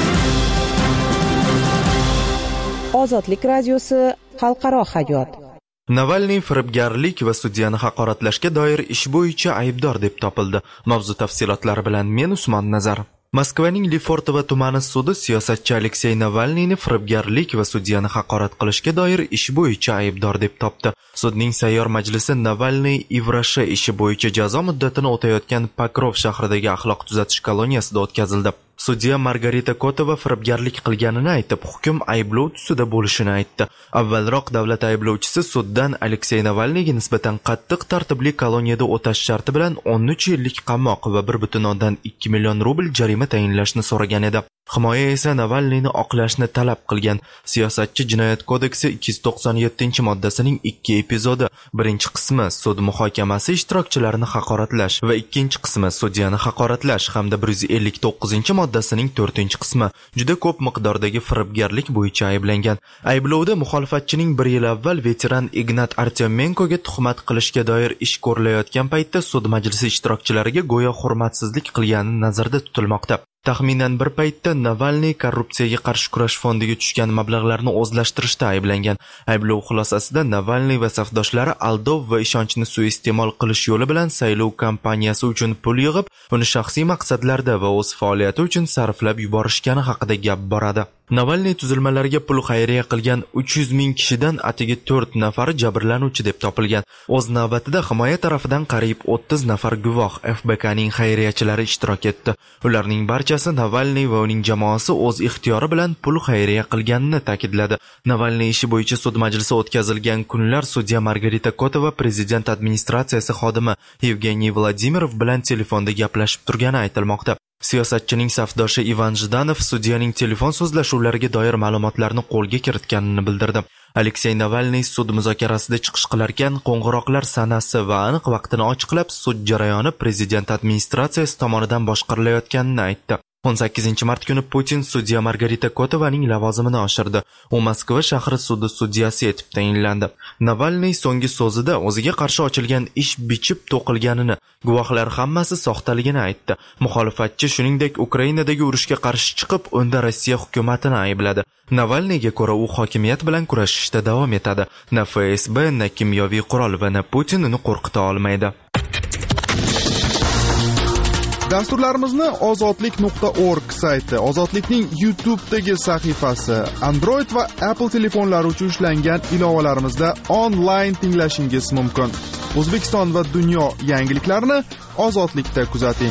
[SPEAKER 5] Ozodlik radiosi xalqaro hayot.
[SPEAKER 1] Navalniy firibgarlik va sudyani haqoratlashga doir ish bo'yicha aybdor deb topildi. Mavzu tafsilotlari bilan men Usmon Nazar. Moskvaning Lefortovo tumani sudi siyosatchi Aleksey Navalniyni firibgarlik va sudyani haqorat qilishga doir ish bo'yicha aybdor deb topdi. Sudning sayyor majlisi Navalniy Ivrashi ishi bo'yicha jazo muddatini o'tayotgan Pokrov shahridagi axloq tuzatish koloniyasida o'tkazildi. Sudya Margarita Kotova firibgarlik qilganini aytib, hukm ayblov tusida bo'lishini aytdi. Avvalroq davlat ayblovchisi suddan Aleksey Navalniyga nisbatan qattiq tartibli koloniyada o'tash sharti bilan o'n uch yillik qamoq va bir butun o'ndan ikki million rubl jarima tayinlashni so'ragan edi. Himoya esa Navalniyni oqlashni talab qilgan. Siyosatchi jinoyat kodeksi ikki yuz to'qson yettinchi moddasining ikki epizodi, birinchi qismi sud muhokamasi ishtirokchilarini haqoratlash va ikkinchi qismi sudyani haqoratlash hamda bir yuz ellik to'qqizinchi moddasining to'rtinchi qismi juda ko'p miqdordagi firibgarlik bo'yicha ayblangan. Ayblovda muxolifatchining bir yil avval veteran Ignat Artyomenkoga tuhmat qilishga doir ish ko'rilayotgan paytda sud majlisi ishtirokchilariga go'yo hurmatsizlik qilgani nazarda tutilmoqda. Taxminan bir paytda Navalniy korrupsiyaga qarshi kurash fondiga tushgan mablag'larni o'zlashtirishda ayblangan. Ayblov xulosasida Navalniy va safdoshlari aldov va ishonchni suiiste'mol qilish yo'li bilan saylov kampaniyasi uchun pul yig'ib, uni shaxsiy maqsadlarda va o'z faoliyati uchun sarflab yuborishgani haqida gap boradi. Navalniy tuzilmalariga pul xayriya qilgan uch yuz ming kishidan atigi to'rt nafari jabrlanuvchi deb topilgan. O'z navbatida himoya tarafidan qariyb o'ttiz nafar guvoh F B K'ning xayriyachilari ishtirok etdi. Ularning barchasi Navalniy va uning jamoasi o'z ixtiyori bilan pul xayriya qilganini ta'kidladi. Navalniy ishi bo'yicha sud majlisi o'tkazilgan kunlar sudya Margarita Kotova prezident administratsiyasi xodimi Evgeniy Vladimirov bilan telefonda gaplashib turgani aytilmoqda. Siyosatchining safdoshi Ivan Jdanov sudyaning telefon so'zlashuvlariga doir ma'lumotlarni qo'lga kiritganini bildirdi. Aleksey Navalniy sud muzokarasida chiqish qilarkan, qo'ng'iroqlar sanasi va aniq vaqtini ochiqlab, sud jarayoni prezident administratsiyasi tomonidan boshqarilayotganini aytdi. o'n sakkizinchi mart kuni Putin sudya Margarita Kotovaning lavozimini oshirdi. U Moskva shahri sudi sudyasi etib tayinlandi. Navalniy so'nggi so'zida o'ziga qarshi ochilgan ish bichib to'qilganini, guvohlar hammasi soxtaligini aytdi. Muxolifatchi shuningdek Ukrainadagi urushga qarshi chiqib, unda Rossiya hukumatini aybladi. Navalniyga ko'ra u hokimiyat bilan kurashishda davom etadi. Na F S B, na kimyoviy qurol va na Putin uni qo'rqita olmaydi.
[SPEAKER 13] Dasturlarimizni ozodlik nuqta org sayti, Ozodlikning YouTube'dagi sahifasi, Android va Apple telefonlari uchun ishlangan ilovalarimizda onlayn tinglashingiz mumkin. O'zbekiston va dunyo yangiliklarini Ozodlikda kuzating.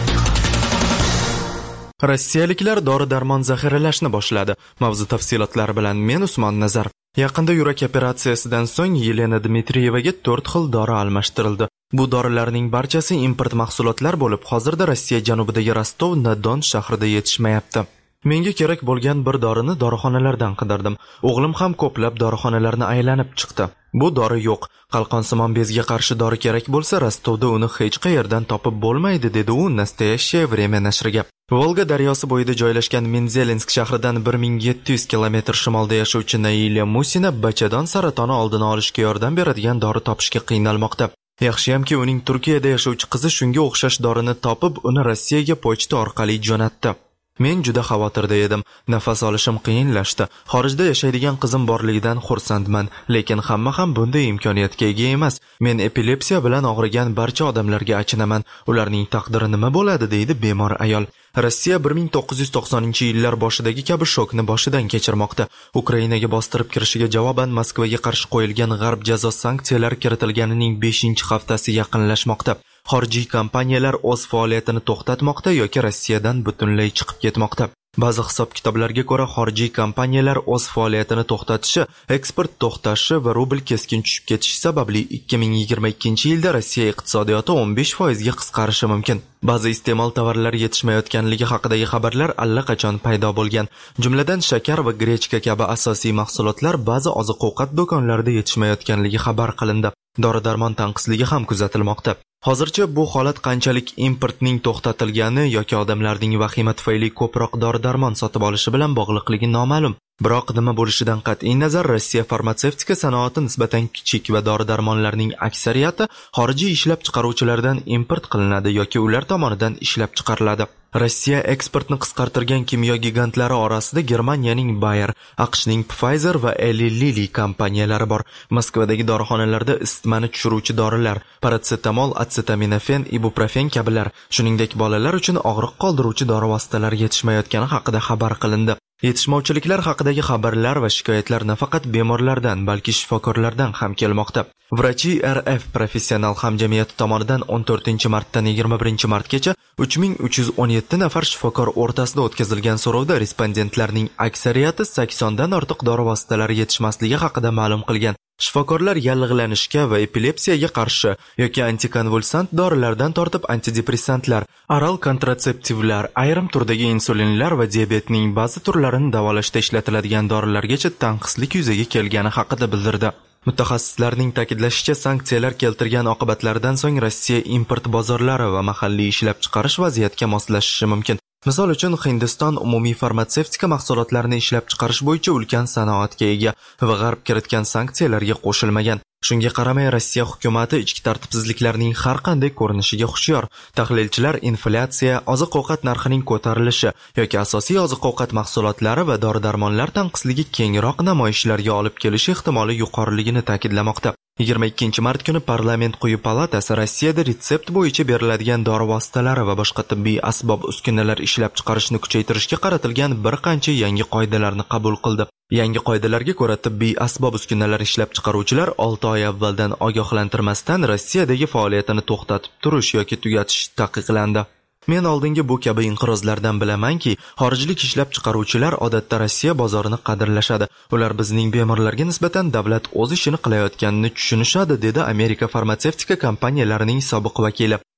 [SPEAKER 1] Rossiyaliklar dori-darmon zaxiralashni boshladi. Mavzu tafsilotlari bilan men Usmon Nazar. Yaqinda yurak operatsiyasidan so'ng Yelena Dmitriyevaga to'rt xil dori almashtirildi. Bu dorilarning barchasi import mahsulotlar bo'lib, hozirda Rossiya janubidagi Rostov-na-Don shahrida yetishmayapti. Menga kerak bo'lgan bir dorini dorixonalardan qidirdim. O'g'lim ham ko'plab dorixonalarni aylanib chiqdi. Bu dori yo'q. Qalqonsimon bezga qarshi dori kerak bo'lsa, Rostovda uni hech qayerdan topib bo'lmaydi, dedi u Nastoящее время nashriga. Volga daryosi bo'yida joylashgan Menzelinsk shahridan bir ming yetti yuz kilometr shimolda yashovchi Naila Musina bachadon saratoni oldini olishga yordam beradigan dori topishga qiynalmoqda. Yaxshiyamki uning Turkiyada yashovchi qizi shunga o'xshash dorini topib, uni Rossiyaga pochta orqali jo'natdi. Men juda xavotirda edim. Nafas olishim qiyinlashdi. Xorijda yashaydigan qizim borligidan xursandman, lekin hamma ham bunday imkoniyatga ega emas. Men epilepsiya bilan og'rigan barcha odamlarga achinaman. Ularning taqdiri nima bo'ladi, deydi bemor ayol. Rossiya bir ming to'qqiz yuz to'qsoninchi yillar boshidagi kabi shokni boshidan kechirmoqda. Ukrainaga bostirib kirishiga javoban Moskvaga qarshi qo'yilgan g'arb jazo sanksiyalari kiritilganining beshinchi haftasi yaqinlashmoqda. Xorijiy kompaniyalar o'z faoliyatini to'xtatmoqda yoki Rossiyadan butunlay chiqib ketmoqda. Ba'zi hisob-kitoblarga ko'ra, xorijiy kompaniyalar o'z faoliyatini to'xtatishi, eksport to'xtashi va rubl keskin tushib ketishi sababli ikki ming yigirma ikkinchi yilda Rossiya iqtisodiyoti o'n besh foiz ga qisqarishi mumkin. Ba'zi iste'mol tovarlari yetishmayotganligi haqidagi xabarlar allaqachon paydo bo'lgan. Jumladan shakar va grechka kabi asosiy mahsulotlar ba'zi oziq-ovqat do'konlarida yetishmayotganligi xabar qilindi. Dori-darmon tanqisligi ham kuzatilmoqda. Hozircha bu holat qanchalik importning to'xtatilgani yoki odamlarning vahima tufayli ko'proq dori-darmon sotib olishi bilan bog'liqligi noma'lum. Biroq nima bo'lishidan qat'iy nazar, Rossiya farmatsevtika sanoati nisbatan kichik va dori-darmonlarning aksariyati xorijiy ishlab chiqaruvchilardan import qilinadi yoki ular tomonidan ishlab chiqariladi. Rossiya eksportni qisqartirgan kimyo gigantlari orasida Germaniyaning Bayer, AQShning Pfizer va Eli Lilly kompaniyalari bor. Moskvadagi dorixonalarda isitmani tushiruvchi dorilar, paratsetamol, atsetaminafen, ibuprofen kabilar, shuningdek bolalar uchun og'riq qoldiruvchi dori vositalari yetishmayotgani haqida xabar qilindi. Yetishmovchiliklar haqidagi xabarlar va shikoyatlar nafaqat bemorlardan, balki shifokorlardan ham kelmoqda. Vrachi R F professional hamjamiyati tomonidan o'n to'rtinchi martdan yigirma birinchi martgacha uch ming uch yuz o'n yetti nafar shifokor o'rtasida o'tkazilgan so'rovda respondentlarning aksariyati saksondan ortiq dori vositalari yetishmasligi haqida ma'lum qilgan. Shifokorlar yallig'lanishga va epilepsiyaga qarshi yoki antikonvulsant dorilardan tortib antidepressantlar, oral kontratseptivlar, ayrim turdagi insulinlar va diabetning ba'zi turlarini davolashda ishlatiladigan dorilargacha tanqislik yuzaga kelgani haqida bildirdi. Mutaxassislarning ta'kidlashicha, sanksiyalar keltirgan oqibatlaridan so'ng Rossiya import bozorlari va mahalliy ishlab chiqarish vaziyatga moslashishi mumkin. Misol uchun, Hindiston umumiy farmatsevtika mahsulotlarini ishlab chiqarish bo'yicha ulkan sanoatga ega va g'arb kiritgan sanksiyalarga qo'shilmagan. Shunga qaramay, Rossiya hukumati ichki tartibsizliklarning har qanday ko'rinishiga hushyor. Tahlilchilar inflyatsiya, oziq-ovqat narxining ko'tarilishi yoki asosiy oziq-ovqat mahsulotlari va dori-darmonlar tanqisligi kengroq namoyishlarga olib kelishi ehtimoli yuqoriligini ta'kidlamoqda. yigirma ikkinchi mart kuni Parlament quyi palatasi Rossiyada retsept bo'yicha beriladigan dori vositalari va boshqa tibbiy asbob-uskunalar ishlab chiqarishni kuchaytirishga qaratilgan bir qancha yangi qoidalarni qabul qildi. Yangi qoidalarga ko'ra, tibbiy asbob-uskunalar ishlab chiqaruvchilar olti oy avvaldan ogohlantirmasdan Rossiyadagi faoliyatini to'xtatib turish yoki tugatish taqiqlandi. Men oldingi bu kabi inqirozlardan bilamanki, xorijlik ishlab chiqaruvchilar odatda Rossiya bozorini qadrlashadi. Ular bizning bemorlarga nisbatan davlat o'z ishini qilayotganini tushunishadi, dedi Amerika farmatsevtika kompaniyalarining sobiq vakili.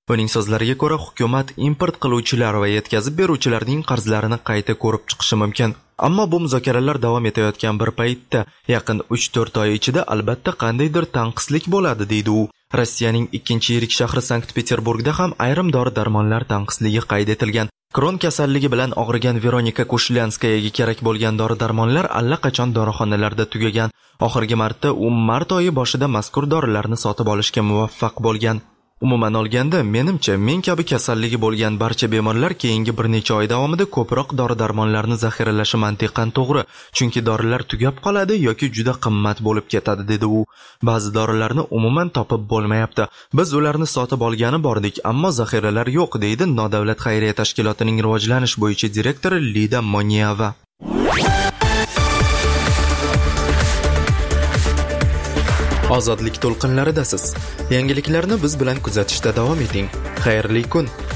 [SPEAKER 1] Uning so'zlariga ko'ra, hukumat import qiluvchilar va yetkazib beruvchilarning qarzlarini qayta ko'rib chiqishi mumkin. Ammo bu muzokaralar davom etayotgan bir paytda yaqin uch to'rt oy ichida albatta qandaydir tanqislik bo'ladi, deydi u. Rossiyaning ikkinchi yirik shahri Sankt-Peterburgda ham ayrim dori-darmonlar tanqisligi qayd etilgan. Kron kasalligi bilan og'rigan Veronika Kushlyanskayaga kerak bo'lgan dori-darmonlar allaqachon dorixonalarda tugagan. Oxirgi marta u mart oyi boshida mazkur dorilarni sotib olishga muvaffaq bo'lgan. Umuman olganda, menimcha, men kabi kasalligi bo'lgan barcha bemorlar keyingi bir necha oy davomida ko'proq dori-darmonlarni zaxiralashi mantiqan to'g'ri, chunki dorilar tugab qoladi yoki juda qimmat bo'lib ketadi, dedi u. Ba'zi dorilarni umuman topib bo'lmayapti. Biz ularni sotib olgani bordik, ammo zaxiralar yo'q, deydi nodavlat xayriya tashkilotining rivojlanish bo'yicha direktori Lida Monieva. Ozodlik to'lqinlaridasiz. Yangiliklarni biz bilan kuzatishda davom eting. Xayrli kun.